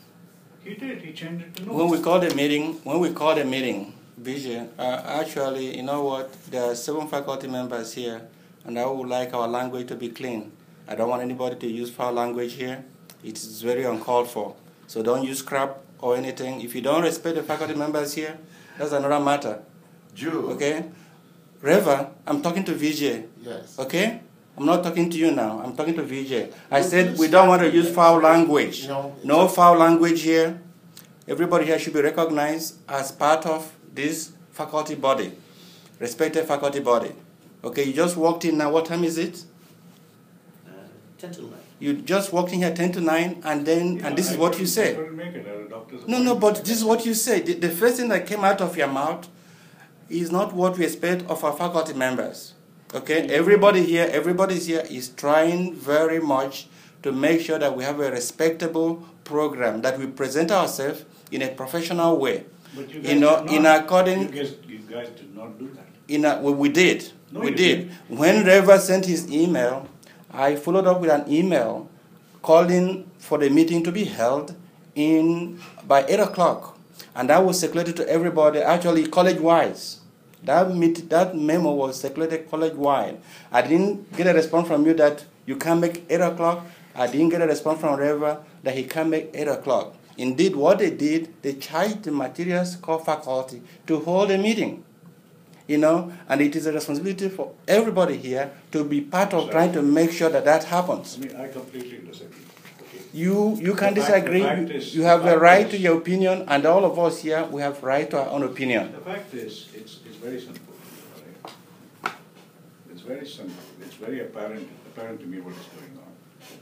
G: He did, he changed it to no.
C: When we call the meeting, when we call the meeting, Vijay, uh, actually, you know what? There are seven faculty members here, and I would like our language to be clean. I don't want anybody to use foul language here. It is very uncalled for. So don't use crap or anything. If you don't respect the faculty members here, that's another matter.
A: Jew.
C: Okay? Reva, I'm talking to Vijay.
A: Yes.
C: Okay? I'm not talking to you now. I'm talking to Vijay. I
A: You
C: said
A: can
C: we don't want to
A: start-
C: use foul language.
A: No.
C: No foul language here. Everybody here should be recognized as part of this faculty body, respected faculty body. Okay, you just walked in now. What time is it?
B: Uh, ten till nine.
C: You just walked in here ten to nine, and then
G: Yeah,
C: and this
G: I
C: is what you
G: couldn't- I
C: say.
G: couldn't make it, I had a doctor's
C: No, no,
G: appointment.
C: but this is what you say. The, the first thing that came out of your mouth is not what we expect of our faculty members. Okay, everybody here, everybody here is trying very much to make sure that we have a respectable program, that we present ourselves in a professional way.
G: But you
C: You
G: guys
C: know,
G: did
C: in
G: not.
C: according,
G: You guys, you guys did not do that.
C: in a, well, we did,
G: No,
C: we
G: you
C: did.
G: didn't.
C: When Reva sent his email, I followed up with an email calling for the meeting to be held in by eight o'clock, and that was circulated to everybody, actually college-wise. That meet, that memo was circulated college-wide. I didn't get a response from you that you can't make eight o'clock. I didn't get a response from Reva that he can't make eight o'clock. Indeed, what they did, they charged the materials core faculty to hold a meeting. You know, and it is a responsibility for everybody here to be part of
G: Sure.
C: trying to make sure that that happens.
G: I mean, I completely disagree. Okay.
C: You you can
G: The fact- the
C: disagree.
G: fact is-
C: You
G: the
C: have a
G: fact
C: right
G: is-
C: to your opinion, and all of us here we have right to our own opinion.
G: The fact is, it's, it's very simple. Right? It's very simple. It's very apparent, apparent to me what is going on.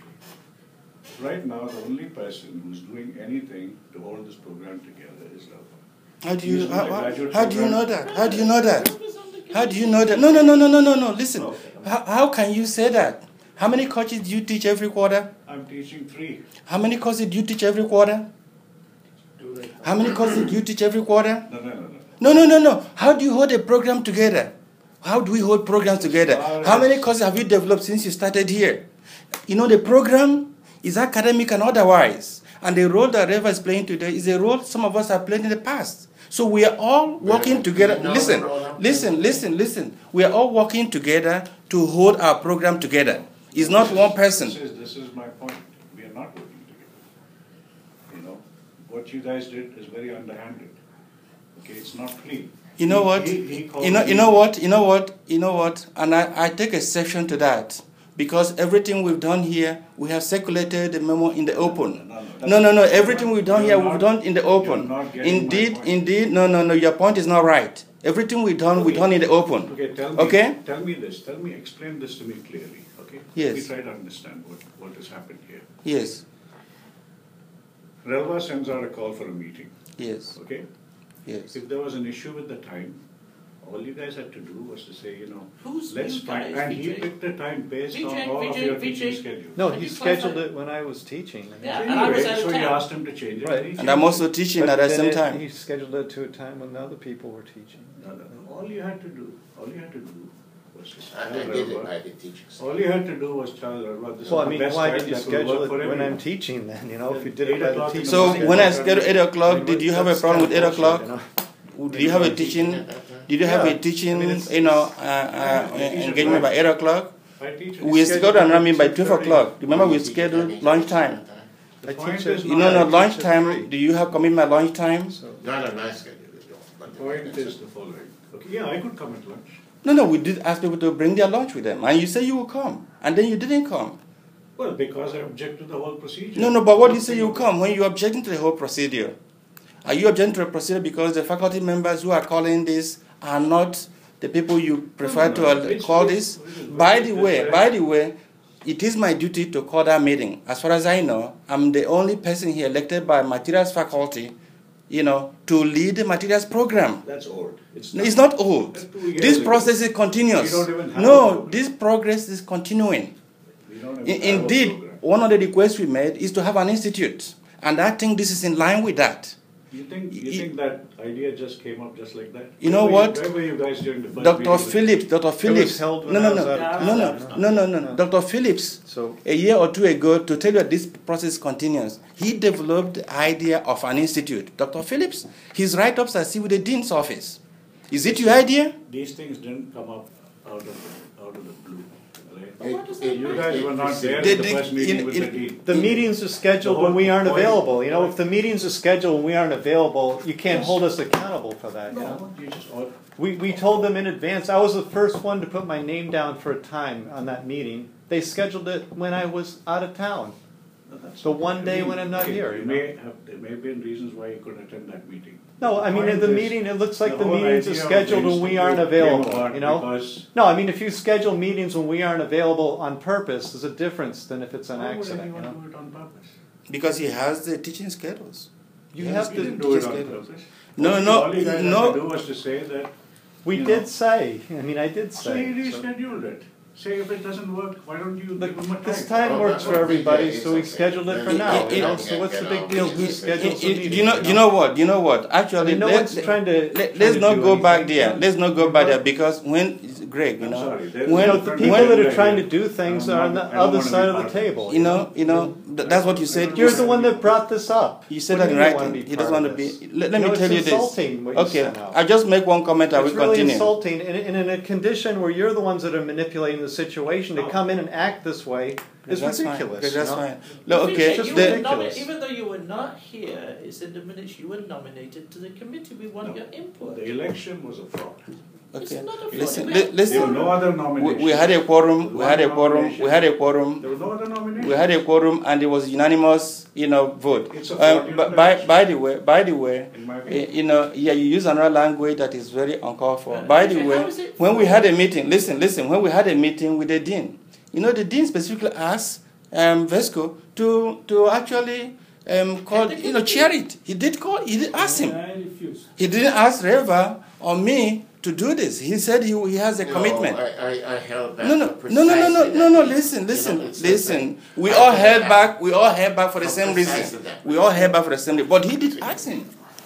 G: Right now, the only person who's doing anything to hold this program together is Relva.
C: How do you
G: He's
C: how,
G: doing a
C: how,
G: graduate
C: how do you
G: program.
C: know that? How do you know that? How do you know that? No no no no no no no. Listen. How, how can you say that? How many courses do you teach every quarter?
G: I'm teaching three.
C: How many courses do you teach every quarter? How many courses do you teach every quarter?
G: No, no, no, no.
C: No, no, no, no. How do you hold a program together? How do we hold programs together? How many courses have you developed since you started here? You know, the program is academic and otherwise. And the role that Reva is playing today is a role some of us have played in the past. So we are all working together.
A: you know
C: Listen,
A: the role I'm
C: listen,
A: playing?
C: listen, listen. We are all working together to hold our program together. It's not
G: This
C: one
G: is-
C: person.
G: This is, this is my point. We are not working together. You know, what you guys did is very underhanded. Okay, it's not clean.
C: You know
G: He-
C: what?
G: he- he called
C: You know, you
G: me-
C: know what? You know what? You know what? And I, I take exception to that because everything we've done here, we have circulated the memo in the open.
G: No, no,
C: No, no, no.
G: that's-
C: Everything we've done
G: you're
C: here, we've
G: not-
C: done in the
G: you're
C: open.
G: not getting my
C: Indeed,
G: point.
C: indeed. No, no, no. Your point is not right. Everything we've done, we've done in the open.
G: Okay, tell me,
C: Okay?
G: tell me this, tell me, explain this to me clearly, okay?
C: Yes.
G: Let me try to understand what, what has happened here.
C: Yes.
G: Relva sends out a call for a meeting,
C: Yes.
G: okay?
C: Yes.
G: If there was an issue with the time, all you guys had to do was to say, you know,
B: Who's
G: let's
B: you
G: find,
B: guys,
G: and he
B: Vijay?
G: picked a time based on
B: Vijay,
G: all of
B: Vijay,
G: your
B: Vijay.
G: teaching schedule.
E: No,
B: Have
E: he
B: you
E: scheduled
B: clarified?
E: it when I was teaching. I mean,
B: Yeah,
G: So
B: and I was
G: anyway,
B: out of
G: so you
B: town.
G: asked him to change it.
E: Right.
G: he
C: And I'm
G: changed
C: also teaching
E: but
C: at the
E: then
C: same
E: it-
C: time.
E: He scheduled it to a time when other people were teaching.
G: it. No, no, no. All you had to do, all you had to do was to
A: I, I
G: tell
A: did it
G: Relva.
A: by the teachers.
G: All you had to do was tell Relva this
E: Well, I
G: is the
E: mean,
G: best
E: why
G: time
E: did you
G: that will
E: schedule
G: work
E: it
G: for
E: when
G: everyone.
E: I'm teaching then, you know, if you
G: Then
E: did it
G: eight
E: by the
G: o'clock in the
E: teacher?
C: So
G: morning.
C: when I schedule eight o'clock, did you have a
E: That's
C: problem with
E: kind
C: eight
E: of
C: o'clock?
E: bullshit, you know?
C: Did you have a teaching? Did you have
E: Yeah.
C: a teaching?
E: I mean, it's-
C: You know, uh, uh, engagement by eight o'clock.
G: I teach it.
C: We scheduled an meeting by twelve
G: six thirty.
C: o'clock. Remember, we scheduled lunchtime.
G: The
E: I
G: point
E: teach
G: is
E: at-
C: You
G: not-
C: know,
E: I
C: no
E: teach at
C: lunchtime.
E: three.
C: Do you have commitment at lunchtime?
E: So,
A: Not on my schedule, you don't.
G: The
A: But
G: point is the following. Okay, yeah, I could come at lunch.
C: No, no. We did ask people to bring their lunch with them, and you said you would come, and then you didn't come.
G: Well, because I object to the whole procedure.
C: No, no. But what do you say you come when you're objecting to the whole procedure? Are you objecting to the procedure because the faculty members who are calling this are not the people you prefer
G: No,
C: to
G: no,
C: uh,
G: it's-
C: call
G: it's-
C: this?
G: it is
C: By
G: very
C: the way,
G: different.
C: by the way, it is my duty to call that meeting. As far as I know, I'm the only person here elected by materials faculty, you know, to lead the materials program.
G: That's old. It's
C: No, it's not old.
G: That's two years
C: This
G: ago.
C: process is continuous.
G: We don't even have a
C: No,
G: program.
C: this progress is continuing.
G: We don't even
C: In-
G: have a
C: Indeed,
G: program.
C: one of the requests we made is to have an institute, and I think this is in line with that.
G: You think, you
C: y-
G: think that idea just came up just like that?
C: You know
G: Where were
C: what?
G: Where were you guys during the first
C: Doctor
G: meeting with-
C: Phillips, Doctor Phillips.
E: held when
C: No,
E: I
C: no,
E: was
C: no,
E: out
B: of
C: no,
B: town.
C: no, no, no, no. Doctor Phillips,
E: so
C: a year or two ago, to tell you that this process continues, he developed the idea of an institute. Doctor Phillips, his write-ups are still with the dean's office. Is it your idea?
G: These things didn't come up out of, the- out of the blue, right?
B: But what does
A: It-
B: that
A: it-
G: You
B: matter?
G: guys were not there
C: They-
G: at the
C: they-
G: first meeting
C: in-
G: with
C: in-
G: the dean.
E: the meetings are scheduled
G: The
E: when we
G: whole
E: aren't
G: point-
E: available. You know, if the meetings are scheduled and we aren't available, you can't hold us accountable for that. You know,
G: No, you just, all-
E: we we told them in advance. I was the first one to put my name down for a time on that meeting. They scheduled it when I was out of town.
G: no, that's-
E: The one day when I'm not
G: Okay,
E: here,
G: You
E: you
G: may have, there may have been reasons why you couldn't attend that meeting.
E: No, I mean, in
G: Point
E: the
G: is,
E: meeting, it looks like the
G: whole
E: meetings are
G: idea of
E: scheduled
G: the
E: when we aren't
G: institute came
E: available,
G: about
E: you know?
G: Because
E: No, I mean, if you schedule meetings when we aren't available on purpose, there's a difference than if it's an
G: why would
E: accident, you
G: anyone
E: know?
G: do it on purpose?
C: Because he has the teaching schedules.
E: You
C: Yes,
E: have
G: You
E: to,
G: didn't do it on
C: schedule.
G: purpose.
C: No,
G: All you-
C: no,
G: All you guys
C: no.
G: had to do was to say that,
E: we
G: you
E: did
G: know.
E: say, I mean, I did
G: so he
E: say. so-
G: rescheduled it. Say if it doesn't work, why don't you
E: Look,
G: give him a time?
E: this time
A: Oh,
E: works for
A: but-
E: everybody,
A: it's
E: so we
A: okay.
E: scheduled it for
A: Then
E: now,
C: you
E: you know?
C: can
E: So what's the
A: get
E: big
A: on
E: deal?
A: with
E: We
A: it.
E: scheduled
C: You,
E: some
C: you-
E: meetings.
C: you know, you know what? You know what?
E: I
C: Actually,
E: mean, no
C: let,
E: one's trying to.
C: let,
E: trying
C: us
E: to
C: not
E: do
C: go back
E: anything,
C: there.
E: you know?
C: Let's not go back there because when Greg, you
G: I'm
C: know,
G: sorry, there's
E: You
C: when
E: know,
G: no
E: the
G: different
E: people
G: way
E: that
G: to
E: are
G: do
E: trying
G: it.
E: to do things
G: I'm
E: are on
G: not-
E: the
G: I don't
E: other
G: wanna
E: side
G: be
E: of the
G: part of it.
E: table.
C: you know, you know, th- that's what you said.
E: You're the one that brought this up.
C: You said
E: What
C: that
E: do
C: in
E: you wanna
C: writing.
E: be
C: He doesn't
E: part
C: want
E: of
C: to be.
E: this?
C: Let, let
E: You
C: me
E: know,
C: tell
E: it's
C: you this.
E: insulting what you
C: Okay,
E: sent out.
C: I'll just make one comment. I will
E: It's really
C: continue.
E: insulting, and, and in a condition where you're the ones that are manipulating the situation to come in and act this way is
C: That's fine.
E: ridiculous.
C: Okay, that's
E: you know?
C: fine. Look,
B: Vijay,
C: okay,
E: just
B: you
C: the-
B: were nomi-
E: ridiculous.
B: even though you were not here, it's in the minutes you were nominated to the committee. We want
G: No.
B: your input.
G: The election was a fraud.
B: It's
C: okay.
B: not a
C: Listen,
B: fraud.
C: li-
B: We have
C: listen.
G: There were no other
C: We,
G: nominations.
C: we had a quorum. We had a quorum. We had a quorum.
G: There was no other nomination.
C: We had a quorum, and it was unanimous, you know, vote.
G: It's a
C: Um,
G: fraudulent
C: but by,
G: election.
C: by the way, by the way,
G: In my
C: eh,
G: opinion.
C: you know, yeah, you use another language that is very uncalled for.
B: Uh,
C: by the
B: Vijay,
C: way,
B: how is it
C: when we
B: fraud?
C: had a meeting, listen, listen, when we had a meeting with the dean, you know, the dean specifically asked um, Vesco to to actually um, call,
B: And the
C: you know,
B: committee-
C: chair it. He did call. He did ask him.
F: I refuse.
C: He didn't ask Reva or me to do this. He said he he has a
A: No,
C: commitment.
A: I, I, I held back.
C: No, no,
A: for
C: no, no, no, no,
A: precisely
C: no, no.
A: that.
C: Listen,
A: You
C: listen,
A: know, it's
C: listen.
A: like-
C: We
A: I
C: all
A: did
C: held
A: that.
C: back. We all held back for the
A: For
C: same
A: precisely
C: reason.
A: that.
C: We all held back for the same reason. But he did ask him.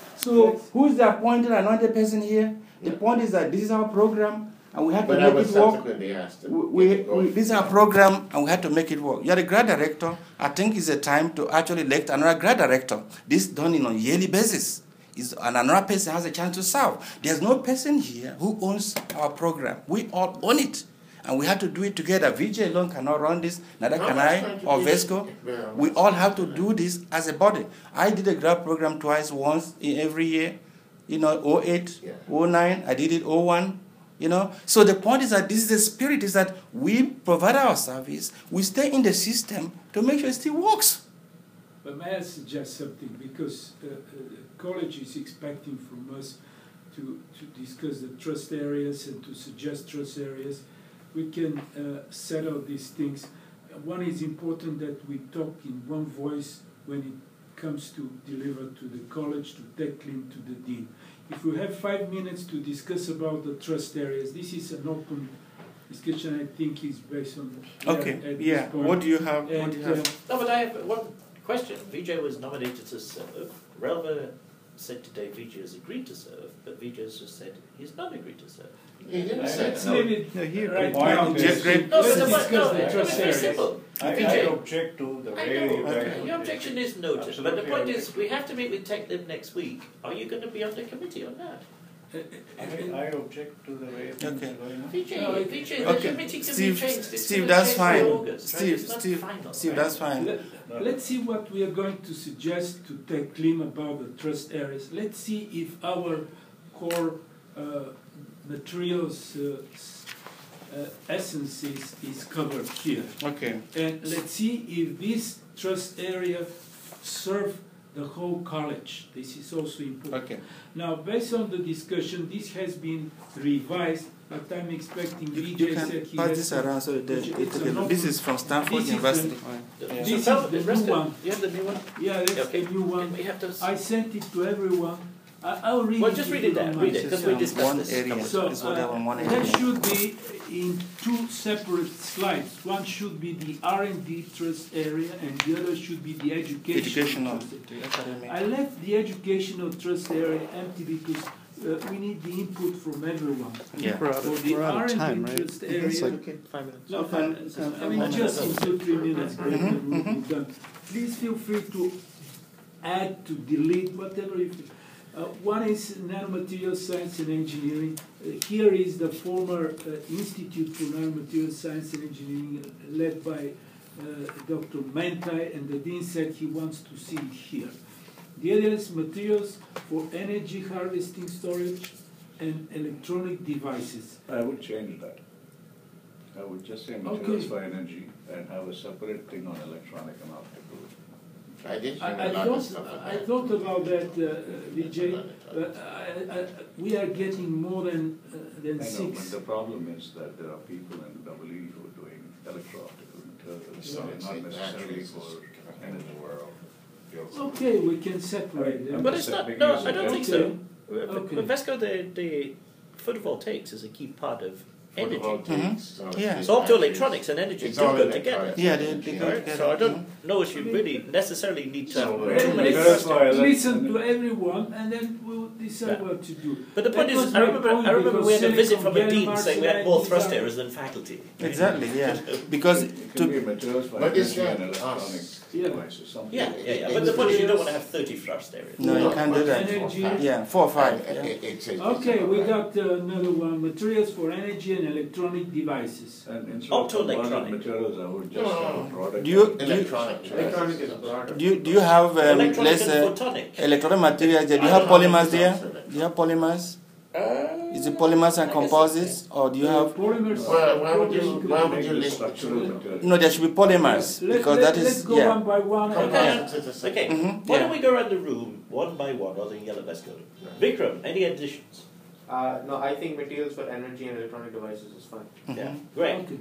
C: So who is the appointed anointed person here? The point is that this is our program, and we have to
A: But I
C: make
A: was
C: it work.
A: subsequently asked to.
C: We,
A: get it
C: we,
A: going.
C: this is our program, and we had to make it work. You're the grad director. I think it's a time to actually elect another grad director. This is done on a yearly basis. Is and another person has a chance to serve. There's no person here who owns our program. We all own it. and we have to do it together. V J alone cannot run this, neither
A: No,
C: can
A: that's
C: I
A: trying to
C: or
A: be-
C: Vesco.
A: well,
C: We all have to do this as a body. I did a grad program twice, once in every year. You know, oh eight,
A: Yeah.
C: oh nine, I did it oh one. You know, so the point is that this is the spirit, is that we provide our service, we stay in the system to make sure it still works.
F: But may I suggest something? Because uh, uh, college is expecting from us to, to discuss the trust areas and to suggest trust areas. We can uh, set out these things. One is important that we talk in one voice when it comes to deliver to the college, to TechClean, to the dean. If we have five minutes to discuss about the trust areas, this is an open discussion. I think is based on
C: Okay,
F: at this
C: yeah.
F: point.
C: What do you have? What
F: And,
C: do you have?
F: uh,
B: No, but I have one question. V J was nominated to serve. Relva said today V J has agreed to serve, but V J has just said he's not agreed to serve.
A: He didn't
G: I-
A: say
F: Let's
G: No.
F: leave it
E: No, he
F: right
G: agreed.
F: now.
G: Point
C: Jeff
G: is-
C: Green.
B: No,
F: Let's
B: but the point,
F: discuss
B: no,
F: the
B: it's
F: trust
B: very
F: areas.
B: simple.
G: I, I
B: V J,
G: object to the
B: I
G: way
B: know,
G: you
C: okay.
G: guys.
B: your objection is noted, but the
G: Absolutely,
B: point
G: I
B: is,
G: agree.
B: we have to meet with TechLib next week. Are you going to be on the committee on that?
F: Uh,
G: I,
F: uh,
G: I object to the way things
C: Okay.
G: are going on.
B: V J,
F: No,
B: V J, the
C: Okay,
B: committee can be
C: Steve,
B: changed. It's
C: Steve,
B: gonna
C: that's
B: change by
C: fine.
B: August, right?
C: Steve,
B: It's not
C: Steve,
B: final,
C: Steve,
B: right?
C: that's fine.
F: Let, let's see what we are going to suggest to TechClean about the trust areas. Let's see if our core uh, materials uh, s- uh, essence is, is covered here.
C: Okay.
F: And let's see if this trust area serve the whole college. This is also important.
C: Okay.
F: Now, based on the discussion, this has been revised, but I'm expecting
C: You,
F: V
C: you
F: J said
C: can
F: he
C: pass
F: has
C: this
F: to-
C: around so that they,
F: It's
C: they
F: an
C: take a look.
F: open-
C: This is from Stanford
F: this is
C: University.
F: the-
B: The-
C: Yeah.
F: This
B: so
F: is
B: tell
F: the
B: the
F: new
B: rest of-
F: one.
B: You have the new one?
F: Yeah, that's
B: Okay.
F: the new one.
B: We have to.
F: I sent it to everyone. I, I'll read
B: Well,
F: it.
B: just
F: if
B: read
F: you
B: it
F: don't
B: out.
F: mind.
B: Read it,
C: This is
B: because we
C: um,
B: discussed
C: one
B: this.
C: area.
F: So,
C: This is what I want, one
F: uh,
C: area.
F: that should be in two separate slides. One should be the R and D trust area, and the other should be the educational.
C: Educational.
F: trust area.
C: The academic.
F: I left the educational trust area empty because uh, we need the input from everyone.
C: Yeah.
E: We're out
F: For
E: of,
F: the
E: we're out
F: R
E: of
F: and D
E: time, right?
F: trust
E: It's
F: area-
E: like five minutes.
F: No,
C: Okay.
F: fine.
C: Uh,
F: I mean,
C: uh,
F: just in two, three minutes,
C: Mhm,
F: we will be
C: mhm.
F: done. Please feel free to add, to delete, whatever. You feel. Uh, one is nanomaterial science and engineering. Uh, here is the former uh, Institute for Nanomaterial Science and Engineering, uh, led by uh, Doctor Mantai, and the dean said he wants to see it here. The other is materials for energy harvesting, storage, and electronic devices.
G: I would change that. I would just say materials
F: Okay.
G: for energy and have a separate thing on electronic and optical.
A: I did
F: I,
A: bring
F: I
A: a lot of
F: thought,
A: stuff. in
F: I
A: there.
F: thought about that, uh, uh, V J, but I, I, we are getting more than, uh, than
G: I know, but
F: six.
G: the problem is that there are people in W E who are doing electro-optical materials,
A: So
G: and
A: it's
G: not
A: like
G: necessarily
A: batteries
G: for
A: is
G: energy.
A: the world.
F: Okay, we can separate them.
B: But it's not.
G: Because
B: No,
G: it's
B: I don't think
F: okay.
B: so.
F: Okay.
B: With Vesco, the the photovoltaics is a key part of energy.
A: Photovoltaics, so it's
C: Yeah.
A: just
B: So
A: batteries.
B: optoelectronics and energy
A: It's
B: do
A: all
B: go together.
A: electronics.
C: Yeah, they, they go
B: Right?
C: together.
B: So I
C: Mhm.
B: don't know if you really necessarily need to have
A: So,
B: too
F: Let-
B: many
F: let's
G: That's
B: first
G: why I like-
F: Listen to everyone, and then we'll decide
B: Yeah.
F: what to do.
B: But the point
F: That
B: is,
F: was
B: I
F: my
B: remember,
F: point,
B: I remember we had a
F: because
B: visit from a
F: silicon,
B: dean
F: gallium
B: saying we had more
F: arsenide,
B: thrust
F: these are-
B: areas than faculty.
C: Exactly, yeah. Because
G: It can
C: to
G: be materials for
A: But it's
G: energy and
A: not
G: electronic
A: us.
F: Yeah.
G: devices, something.
B: Yeah,
G: like
B: yeah,
G: that.
B: yeah. But the point is, you don't want to have thirty thrust areas.
C: no, you can't do that.
F: Energy.
C: Yeah, four or five.
A: And
C: Yeah.
A: it- it's a- it's
F: Okay,
A: a-
F: we got uh, another one, materials for energy and electronic devices.
G: And instead of composite
B: Optoelectronic.
G: materials, I would just have a product.
C: Do you- do you-
A: Electronic.
D: Electronic is broad.
C: Do you do you have um,
B: Electronic
C: less
B: and
C: uh,
B: photonic.
C: electronic materials there? Do you
A: I
C: have
A: don't know
C: polymers
A: if
C: there?
A: it's also
C: Do you have polymers?
B: Uh,
C: Is it polymers and
B: I guess
C: composites, or do you have?
F: polymers?
A: Well, why would you-
F: polymers-
A: why would
G: Make
A: you
G: the
A: link
G: structural
A: to-
G: material.
C: No, there should be polymers
F: Let-
C: because
F: let-
C: that
F: Let's
C: is
F: go
C: yeah.
F: one by one. and-
A: Composites is the same.
B: Okay,
C: Mhm,
B: why
C: yeah.
B: don't we go around the room one by one, rather than yellow Vesco? Vikram, any additions?
D: Uh, no, I think materials for energy and electronic devices is fine.
C: Mhm.
B: Yeah, great.
F: Okay.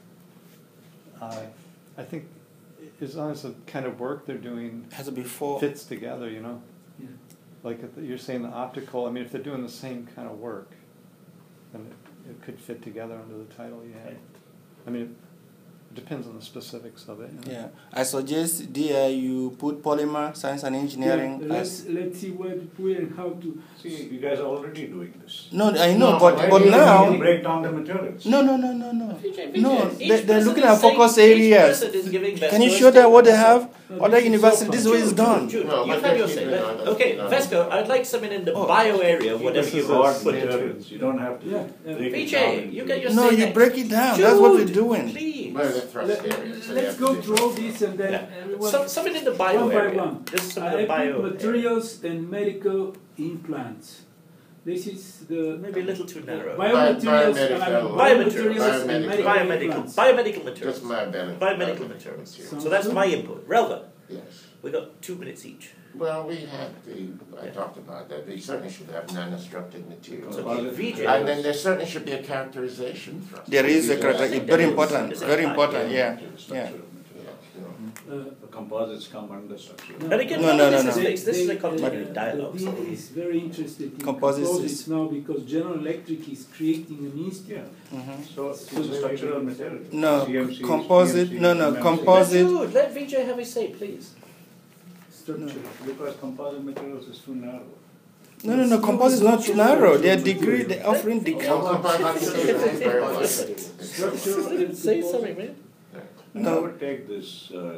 E: Uh, I think as long as the kind of work they're doing
C: It has to be four.
E: fits together, you know?
F: Yeah.
E: Like if you're saying the optical, I mean, if they're doing the same kind of work, then it, it could fit together under the title you had. I mean, Depends on the specifics of it. you know.
C: Yeah, I suggest there you put polymer, science and engineering.
F: Yeah,
C: as,
F: let's let's see where to put and how to.
G: See, you guys are already doing this.
C: no, I know,
A: No,
C: but
G: Why
C: but
G: do you
C: now,
G: need to break down the materials?
C: no, no, no, no, no,
B: Vijay,
C: no.
B: Vijay,
C: They,
B: each
C: they're
B: person
C: looking
B: is
C: at
B: saying-
C: focus
B: each
C: areas.
B: person is giving their
C: Can you
B: first
C: show them what they
B: statement.
C: have?
F: No,
C: Other
F: this is
C: universities,
F: so
C: this is what it's
B: Jude,
C: done.
B: Jude,
A: No,
B: you've
A: but
B: had your
A: let's
B: say.
A: keep it
B: Let-
A: on-
B: Okay,
A: on-
B: Vesco, I'd like something in the
C: Oh.
B: bio area, whatever
G: This
B: you
G: is hard
B: put it.
G: materials. You don't have to
F: Yeah, yeah.
G: break it
B: Vijay,
G: down
B: you
G: into-
B: get your
C: No,
B: say
C: you
B: next.
C: break it down. That's what we're
B: Jude,
C: doing.
B: Please.
A: Where are the thrust
F: Let,
A: areas? So
F: let's
A: you
F: go
A: have to
F: through all
A: do-
F: this and then
B: Yeah.
F: everyone.
B: Some, something in the bio
F: one by
B: area.
F: one.
B: This is some
F: I
B: of the bio
F: put materials and medical implants. This is the
B: Maybe a little too narrow.
F: biomaterials,
A: Biomedical.
F: and I mean,
B: Biomaterials.
F: biomaterials and
A: Biomedical.
F: medical
B: Biomedical,
F: implants.
B: biomedical materials.
A: Just my benefit.
B: Biomedical materials.
F: Sounds
B: So that's
F: good.
B: my input. Relva,
A: Yes.
B: we got two minutes each.
A: Well, we had the, I talked about that, we certainly should have non-destructive materials.
B: So
G: Well,
B: Vijay.
A: And then there certainly should be a characterization thrust.
C: There is a
A: Yeah.
C: character,
B: think
C: very
B: there is.
C: important,
B: There's a
C: very
B: kind,
C: important,
A: yeah.
C: yeah,
G: Structure
C: yeah.
G: of materials.
A: Yeah, you know.
F: Uh,
G: The composites come under structure.
F: No.
B: And again,
C: No,
B: none
C: no,
B: of this
C: no,
B: is
C: no.
B: fixed. This is a
F: They-
B: continuing
F: uh,
B: dialogue.
F: The
B: So.
F: dean is very interested in
C: Composites
F: composites,
C: is-
F: now because General Electric is creating an institute.
G: Yeah.
C: Mhm.
G: So it's a structural material.
C: No,
G: C M C,
C: composite-
G: C M C,
C: no, no,
G: M M C.
C: composite-
B: Dude, let Vijay have his say, please.
F: Structure.
G: Because composite materials is too narrow.
C: No, no, no, composite is not too narrow. They're degree, they're offering degree.
A: Well, composite materials is very well.
F: Structural and
B: Say
F: composite.
B: something, man.
G: And I
C: No.
G: would take this uh,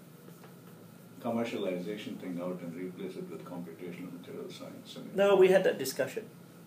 G: commercialization thing out and replace it with computational material science. And
B: No, we had that discussion.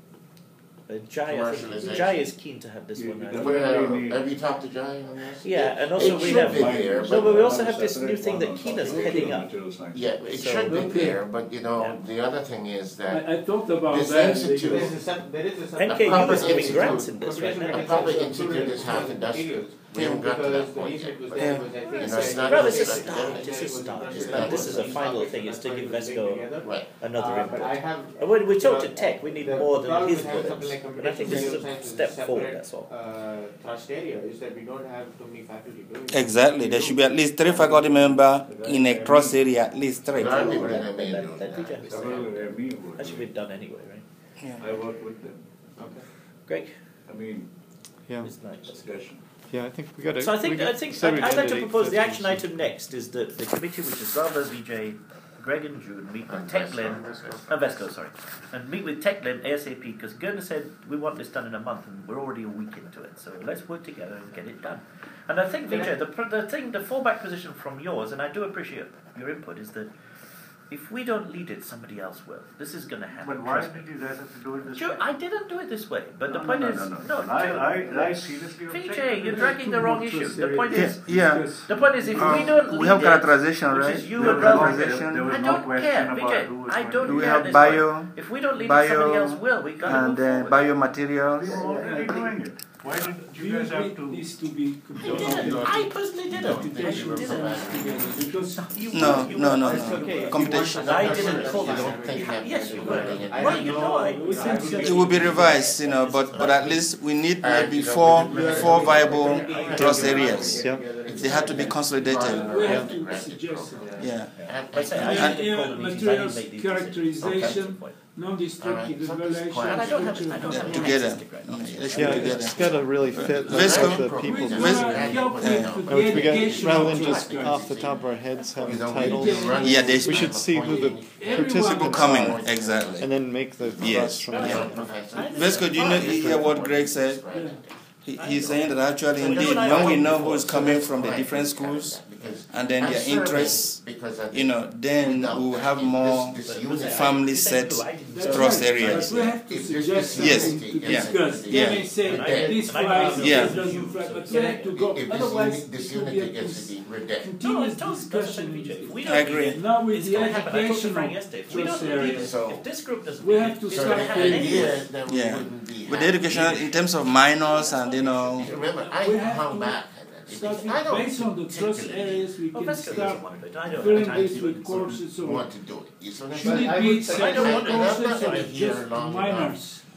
B: Uh, Jai, I think,
A: Commercialization.
B: Jai is keen to have this
G: Yeah,
B: one.
G: yeah.
B: I
A: Have
B: think.
A: we, uh, have you talked to Jai on this?
B: Yeah, and also
A: It
B: we
A: should
B: have.
A: be there,
B: No, but we also
G: Another
B: have this new
G: separate
B: thing
G: one
B: that
G: on
B: Keena's
G: computational
B: heading up.
G: material science.
A: Yeah, it
B: So-
A: should be
F: Okay.
A: there, but you know,
B: Yeah.
A: the other thing is that
F: I, I thought about
A: This
F: that.
A: institute-
F: because-
D: There's a sep- there is a
B: N
D: separate.
B: K U
A: proper
B: is giving
A: institute.
B: grants in this right
A: a
B: now.
A: public institute is half industrial. We haven't got to
D: Because
A: that
D: the
A: point
D: reason
A: yet.
D: it was
A: but-
D: there
C: Yeah.
D: was, I think,
A: You know,
D: that
A: it's not
B: Well,
A: just
B: it's a
A: like
B: start.
A: that.
B: It's a start. It's
A: Yeah.
B: not, this is a final thing. It's to give Vesco
A: Right.
B: another
D: Uh,
B: input.
D: but I have.
B: And when we talk
D: you
B: to
D: know,
B: tech, we need
D: the
B: more than
D: problem
B: his
D: with having
B: words.
D: something like
B: But I think this is
D: computational
B: a
D: science is
B: step forward,
D: separate,
B: that's all.
D: Uh, thrust area is that we don't have too many faculty doing it.
C: Exactly, there should be at least three faculty member in a cross area, at least three.
A: There are people
B: That-
A: in M A
B: that-
A: doing
B: that
A: that.
B: teacher has to
G: Several
B: say.
G: M E would
B: That should
G: do
B: be
G: it.
B: done anyway, right?
C: Yeah.
G: I work with them.
D: Okay.
B: Greg,
G: I mean,
E: Yeah,
B: it's nice.
G: discussion.
E: yeah. I think we got to.
B: So I think I think I'd, I'd like to propose the action item next is that the committee, which is Rava, Vijay, Greg, and Jude, meet with Techlin, uh, Vesco, sorry, and meet with Techlin ASAP because Gurna said we want this done in a month, and we're already a week into it. So let's work together and get it done. And I think Vijay, the pr- the thing, the fallback position from yours, and I do appreciate your input, is that if we don't lead it, somebody else will. This is going to happen.
G: But why
B: trust me.
G: did you guys have to do it this
B: Jude,
G: way?
B: I didn't do it this way, but the
G: No,
B: point
G: no,
B: is,
G: no, no,
B: no,
G: no. I,
B: Jude,
G: I, I seriously object.
B: Vijay, you're dragging the wrong issue. The point
C: Yeah,
B: is,
C: yeah.
B: the point is, if we
C: Um,
B: don't lead
C: we have
B: it,
C: characterization,
B: which
C: right?
B: is you
C: We have
B: and Rava,
C: characterization.
G: There was
B: I
G: no
B: don't
G: question
B: care,
G: about
B: Vijay.
G: who was
B: I
G: going
B: don't
G: to
C: We
G: do
B: care
C: have
B: this
C: bio,
B: point. If we don't lead it, somebody
C: bio,
B: else will. We gotta
C: and
B: move
C: uh,
B: forward.
C: biomaterials.
G: We were already doing it. Why did
F: Do
G: you
F: you
G: guys have
F: need
G: to?
F: this to be
B: You didn't. I personally didn't.
F: computational
B: You
F: science
B: didn't.
F: together? Because
B: You
C: No,
B: were, you
C: no,
B: were.
C: no,
B: It's
C: no.
B: okay.
C: Computation.
B: I didn't call
A: You
B: that.
A: don't think that
B: Yes, you
A: we're
B: were.
A: doing it.
B: Well, you know, I.
F: We think so.
C: It will be revised, you know, but, but at least we need maybe four, four viable cross areas.
E: Yeah.
C: They have to be consolidated,
F: we have to suggest it.
C: yeah.
B: I say, I
F: And,
B: didn't call
F: uh,
B: the meetings. I didn't
F: materials
B: make these decisions.
F: characterization,
B: Okay, point.
F: non-destructive
A: Alright, so this
F: evaluation.
A: point-
B: And I don't have, I don't
C: Yeah,
B: have an
C: together.
B: artistic right now.
C: They should
E: Yeah,
C: be
E: it's
C: together.
E: got to really fit like,
C: Vesco?
E: what the
F: We're
E: people.
F: gonna
C: Vis-
F: help with
A: Yeah.
F: the
E: Which we got,
F: educational
E: rather than just
F: aspect.
E: off the top of our heads have
A: You know,
E: titles,
A: we run-
C: Yeah, they
E: we should see who the
F: Everyone
E: participants
C: Coming,
E: are,
C: exactly.
E: and then make the
C: Yes.
E: thrust from
A: Yeah,
E: there.
A: professor.
C: Vesco, do you know, you hear what Greg said?
A: Right.
C: He, he's saying that actually, indeed, when we know who's coming from the different schools, and then their interests, you know, then we'll have more family-set cross areas.
F: But we have to
A: If there's
F: suggest
C: Yes,
F: something to
C: yeah,
F: discuss.
C: yeah.
F: They may say
A: Yeah.
F: this flies,
C: Yeah.
F: this doesn't fly, but we have to go.
A: If this
F: Otherwise,
A: uni- this
F: it will be
A: unity
F: a
A: gets to
F: con-
A: be redacted.
B: No,
F: continuous
B: it's totally
F: discussion.
B: If we
C: I
B: don't
C: agree.
B: lead it,
F: Now with
B: it's
F: the
B: going to happen. I talked to Frank
F: educational
B: yesterday. If we
F: trust
B: don't lead
F: area,
B: it,
A: So-
B: if this group doesn't
F: We
B: lead
F: have
B: it,
F: to
B: it's
A: So
F: start
B: going to
A: if
B: happen
A: we
F: creating-
B: anyway.
A: did, then we
C: Yeah.
A: wouldn't be
C: With the
A: happy.
C: education, in terms of minors and, you know,
A: Remember, I
F: We
A: have
F: have
A: hung
F: to
A: back.
F: start
A: I
F: with,
A: don't
F: based on the trust
A: particularly
F: areas, we
B: Oh,
F: can
B: Vesco
F: start
B: doesn't want to do it. I don't
F: filling
B: have time
F: this
B: to do
F: with
B: it.
F: courses or
A: want to do it. You see what I'm
F: should
A: saying?
D: I
F: it be
D: would say-
F: separate
B: I don't want to-
F: courses
A: I'm not
F: or
A: gonna hear
F: just
A: long
F: minors?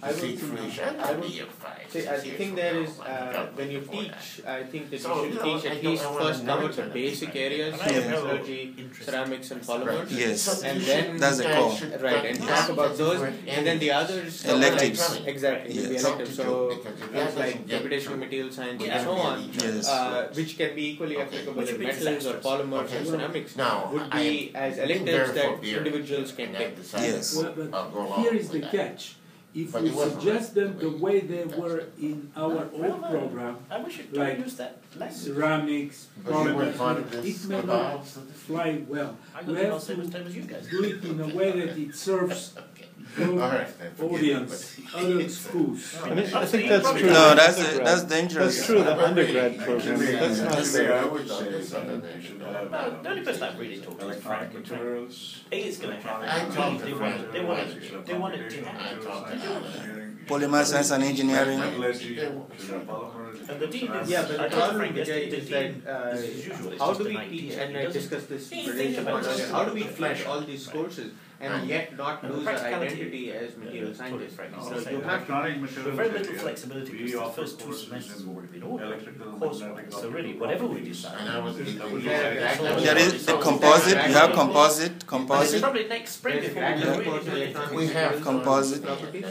D: I
A: to teach
D: would-
A: French and
D: I
A: to
D: would-
A: be a five.
D: See, I
A: six years
D: think
A: from
D: there
A: now,
D: is,
A: I'm
D: uh,
A: talking
D: when you
A: before
D: teach,
A: that.
D: I think that
A: So,
D: you
A: you
D: should
A: know,
D: teach
A: I
D: at
A: don't-
D: least
A: I wanna
D: first cover
A: merge
D: the
A: on a
D: basic
A: different-
D: areas,
B: And I have no
D: metallurgy,
B: interest
D: ceramics and
B: in
D: polymers.
H: Yes.
A: So
D: And
A: you
D: then-
A: should-
H: That's the
A: you guys
H: core.
A: should
D: Right, and
A: talk
D: talk about
A: the
D: those,
A: different
D: and then the
A: areas.
D: others.
H: Electives.
D: Exactly,
H: Yes.
D: maybe
A: Talk
D: electives,
A: to
D: so
A: Joe, because if that
D: things like
A: doesn't get
D: computational
A: to-
D: material science
A: we
D: and so
A: don't
D: on,
A: get each other.
H: Yes.
D: uh, which can be equally
A: Okay.
D: applicable
B: Which
D: in
B: would be
D: metals or
B: disastrous.
D: polymers
A: Okay.
D: and ceramics,
A: Now,
D: would be
A: I-
D: as
A: being
D: electives
A: very
D: that
A: forbearing,
D: individuals can
A: and I
D: take.
A: decided
H: Yes.
F: Well,
A: I'll
F: but
A: go along
F: here is
A: with
F: the
A: that.
F: catch. If
A: But
F: we
A: it wasn't
F: suggest them the
A: right.
F: way they were in our old program,
B: I wish you'd
F: Like
B: use that language.
F: ceramics,
A: But you weren't
F: polymers,
A: part of this
F: it may not
A: about-
F: fly well.
B: I
F: We
B: got the
F: have
B: same
F: to
B: time as you guys.
F: do it in a way that it serves
A: Okay.
F: broad
A: All right, then, forget it,
F: audience,
A: but-
F: other schools.
E: I, mean, I think that's true.
H: No,
E: of
H: that's
E: undergrad.
H: that's dangerous.
E: That's true of the undergrad program, but that's not
G: Actually, I
E: the.
G: would say that you should have
B: No, the only person I've really talked to is Frank.
G: electronic materials.
B: A is going to happen.
A: I
B: B,
A: talked
B: they
A: to
B: want,
A: Frank.
B: they want it, they want it to happen.
A: I talked to Alan.
H: Polymer science and engineering.
G: Metallurgy, should have polymers.
B: And the dean is,
D: Yeah, but
B: I
D: the
B: told
D: problem
B: Frank
D: with
B: yesterday,
D: it
B: the
D: is
B: dean
D: that, uh,
B: is as usual, it's
D: how
B: just
D: do we
B: an
D: teach,
B: idea.
D: and
B: He
D: I
B: doesn't
D: discussed this
B: think
D: relationship
B: about
D: earlier,
B: it.
D: how do we
B: Right.
D: teach all these courses
A: Right.
D: and yet not
B: And the
D: lose our
B: practicality-
D: identity as material
B: Yeah,
D: scientists?
B: totally, Frank.
D: So
B: So
D: you have to,
G: Electronic materials.
B: With very little
G: area,
B: flexibility
G: we
B: because the
G: offer
B: first two
G: courses
B: semesters
G: in
B: have already been ordered.
G: electrical,
B: Course
G: magnetic,
B: So really,
G: optical
B: whatever we
G: properties.
B: decide.
A: And I was
G: This is
A: thinking-
G: double
D: Yeah,
G: sided.
D: yeah,
H: There is the composite. You have composite,
B: But it's
H: composite.
B: probably next spring
D: there's
B: before we
D: graduate
B: really
D: course
B: do
D: in
B: anything.
D: electronic
A: We have
D: materials
H: composite.
D: properties.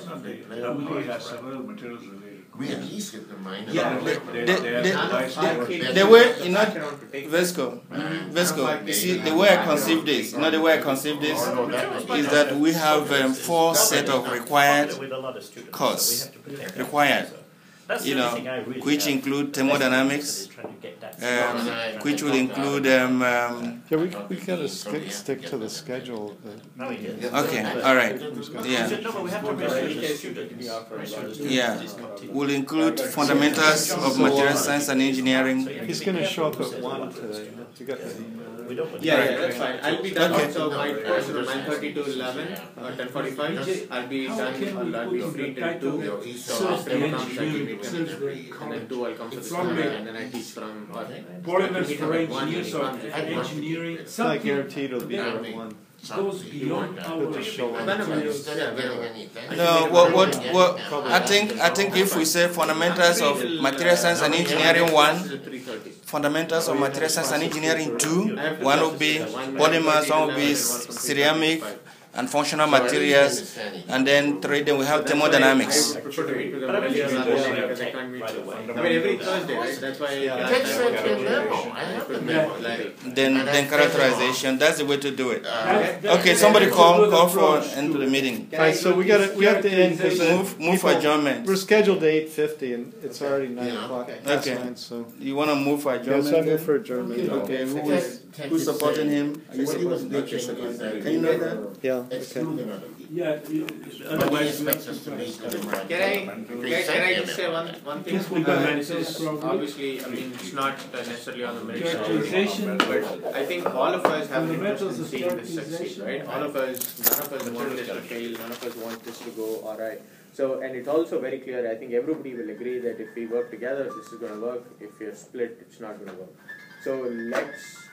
G: W has several materials related.
A: We at least get the minor.
D: Yeah,
G: They,
H: they-
G: they, they
H: they-
G: have device
D: None of our
G: work.
D: kids
H: The way-
D: have
H: you know,
D: background to take
H: Vesco,
A: Mm.
H: Vesco. You see, the way I conceive this, you know, the way I conceive this is that we have um, four set of required
B: With a lot of students,
H: course,
B: so we have to protect
H: required.
B: that. That's
H: you
B: the
H: know,
B: only thing I really
H: which
B: have.
H: include
B: The rest of it
H: thermodynamics,
B: is trying to get that
H: um,
B: started.
H: which will include um, um,
E: Yeah, we, we gotta stick, stick to the schedule. uh,
B: No, we did.
H: okay, all right,
B: We
H: yeah.
B: said, no, but we have to research the students.
H: Yeah, will include fundamentals of material science and engineering.
E: He's gonna show up at one today. You got
B: We don't want
D: Yeah,
B: to-
D: yeah, that's fine. I'll be done.
H: Okay.
D: So my course is nine thirty to eleven or ten forty-five. I'll be
F: How
D: done.
F: can we
D: I'll, I'll
F: put
D: be
F: on
D: free
F: the
D: till
F: title
D: two.
A: Your East
F: serves
A: Coast,
F: the
D: Then comes
F: engineering,
D: meet
F: serves
D: and
F: the
D: then
F: college?
D: two I'll come to the
F: From
D: school
F: the
D: and then I teach from. Or,
F: Polymers
D: meet
F: for
D: them at one,
F: engineers
D: and
F: or
D: one.
F: engineering,
E: It's not
F: something
E: guaranteed it'll be there at one.
F: goes beyond our
E: show on.
A: Instead of getting anything.
H: No, what, what, what, I think, I think if we say fundamentals of material science and engineering one, fundamentals of material science and engineering two, one will be polymers, one will be ceramic and functional materials, and then three, then we have thermodynamics.
D: I prefer to meet with them
B: But I
D: earlier
B: mean,
D: rather
B: you
D: than
B: can
D: because I
B: take
D: can't meet
B: right
D: them.
B: away.
D: I mean every Thursday, right? That's why
E: Yeah.
D: last
A: Text
D: time
A: me
D: I
A: a memo, I have the memo.
D: Larry.
H: Then, then characterization, that's the way to do it.
A: Uh,
H: Okay, somebody call, call for end to the meeting.
E: Alright, so we gotta, we have to end, cause uh,
H: Move, move for
E: people-
H: adjournment.
E: we're scheduled to eight fifty and it's already nine
A: Yeah,
E: o'clock.
A: okay.
E: Past
H: Okay.
E: nine, so.
H: You wanna move for
E: Yeah, so I
H: adjournment?
E: move
H: then?
E: for adjournment.
H: Okay, who is, who's supporting him? Are you
A: What he was
H: supporting? Okay,
A: thinking is
H: second.
A: that
H: Can you know that?
E: Yeah, okay.
A: exclude another people.
F: Yeah, you-
A: But he
F: otherwise we
A: expects
F: have
A: us to
F: to
A: meet
F: try.
A: them around.
D: Can I, can, can I just say one, one thing?
F: Yes, we
D: Uh,
F: got
D: this is
F: probably.
D: obviously, I mean, it's not uh, necessarily on the merit side.
F: Characterization.
D: But I think all of us have an interest
F: Fundamentals
D: in
F: of
D: seeing this succeed,
F: characterization.
D: right? All of us, none of us want this to fail, none of us want this to go alright. So, and it's also very clear, I think everybody will agree that if we work together, this is gonna work. If we're split, it's not gonna work. So let's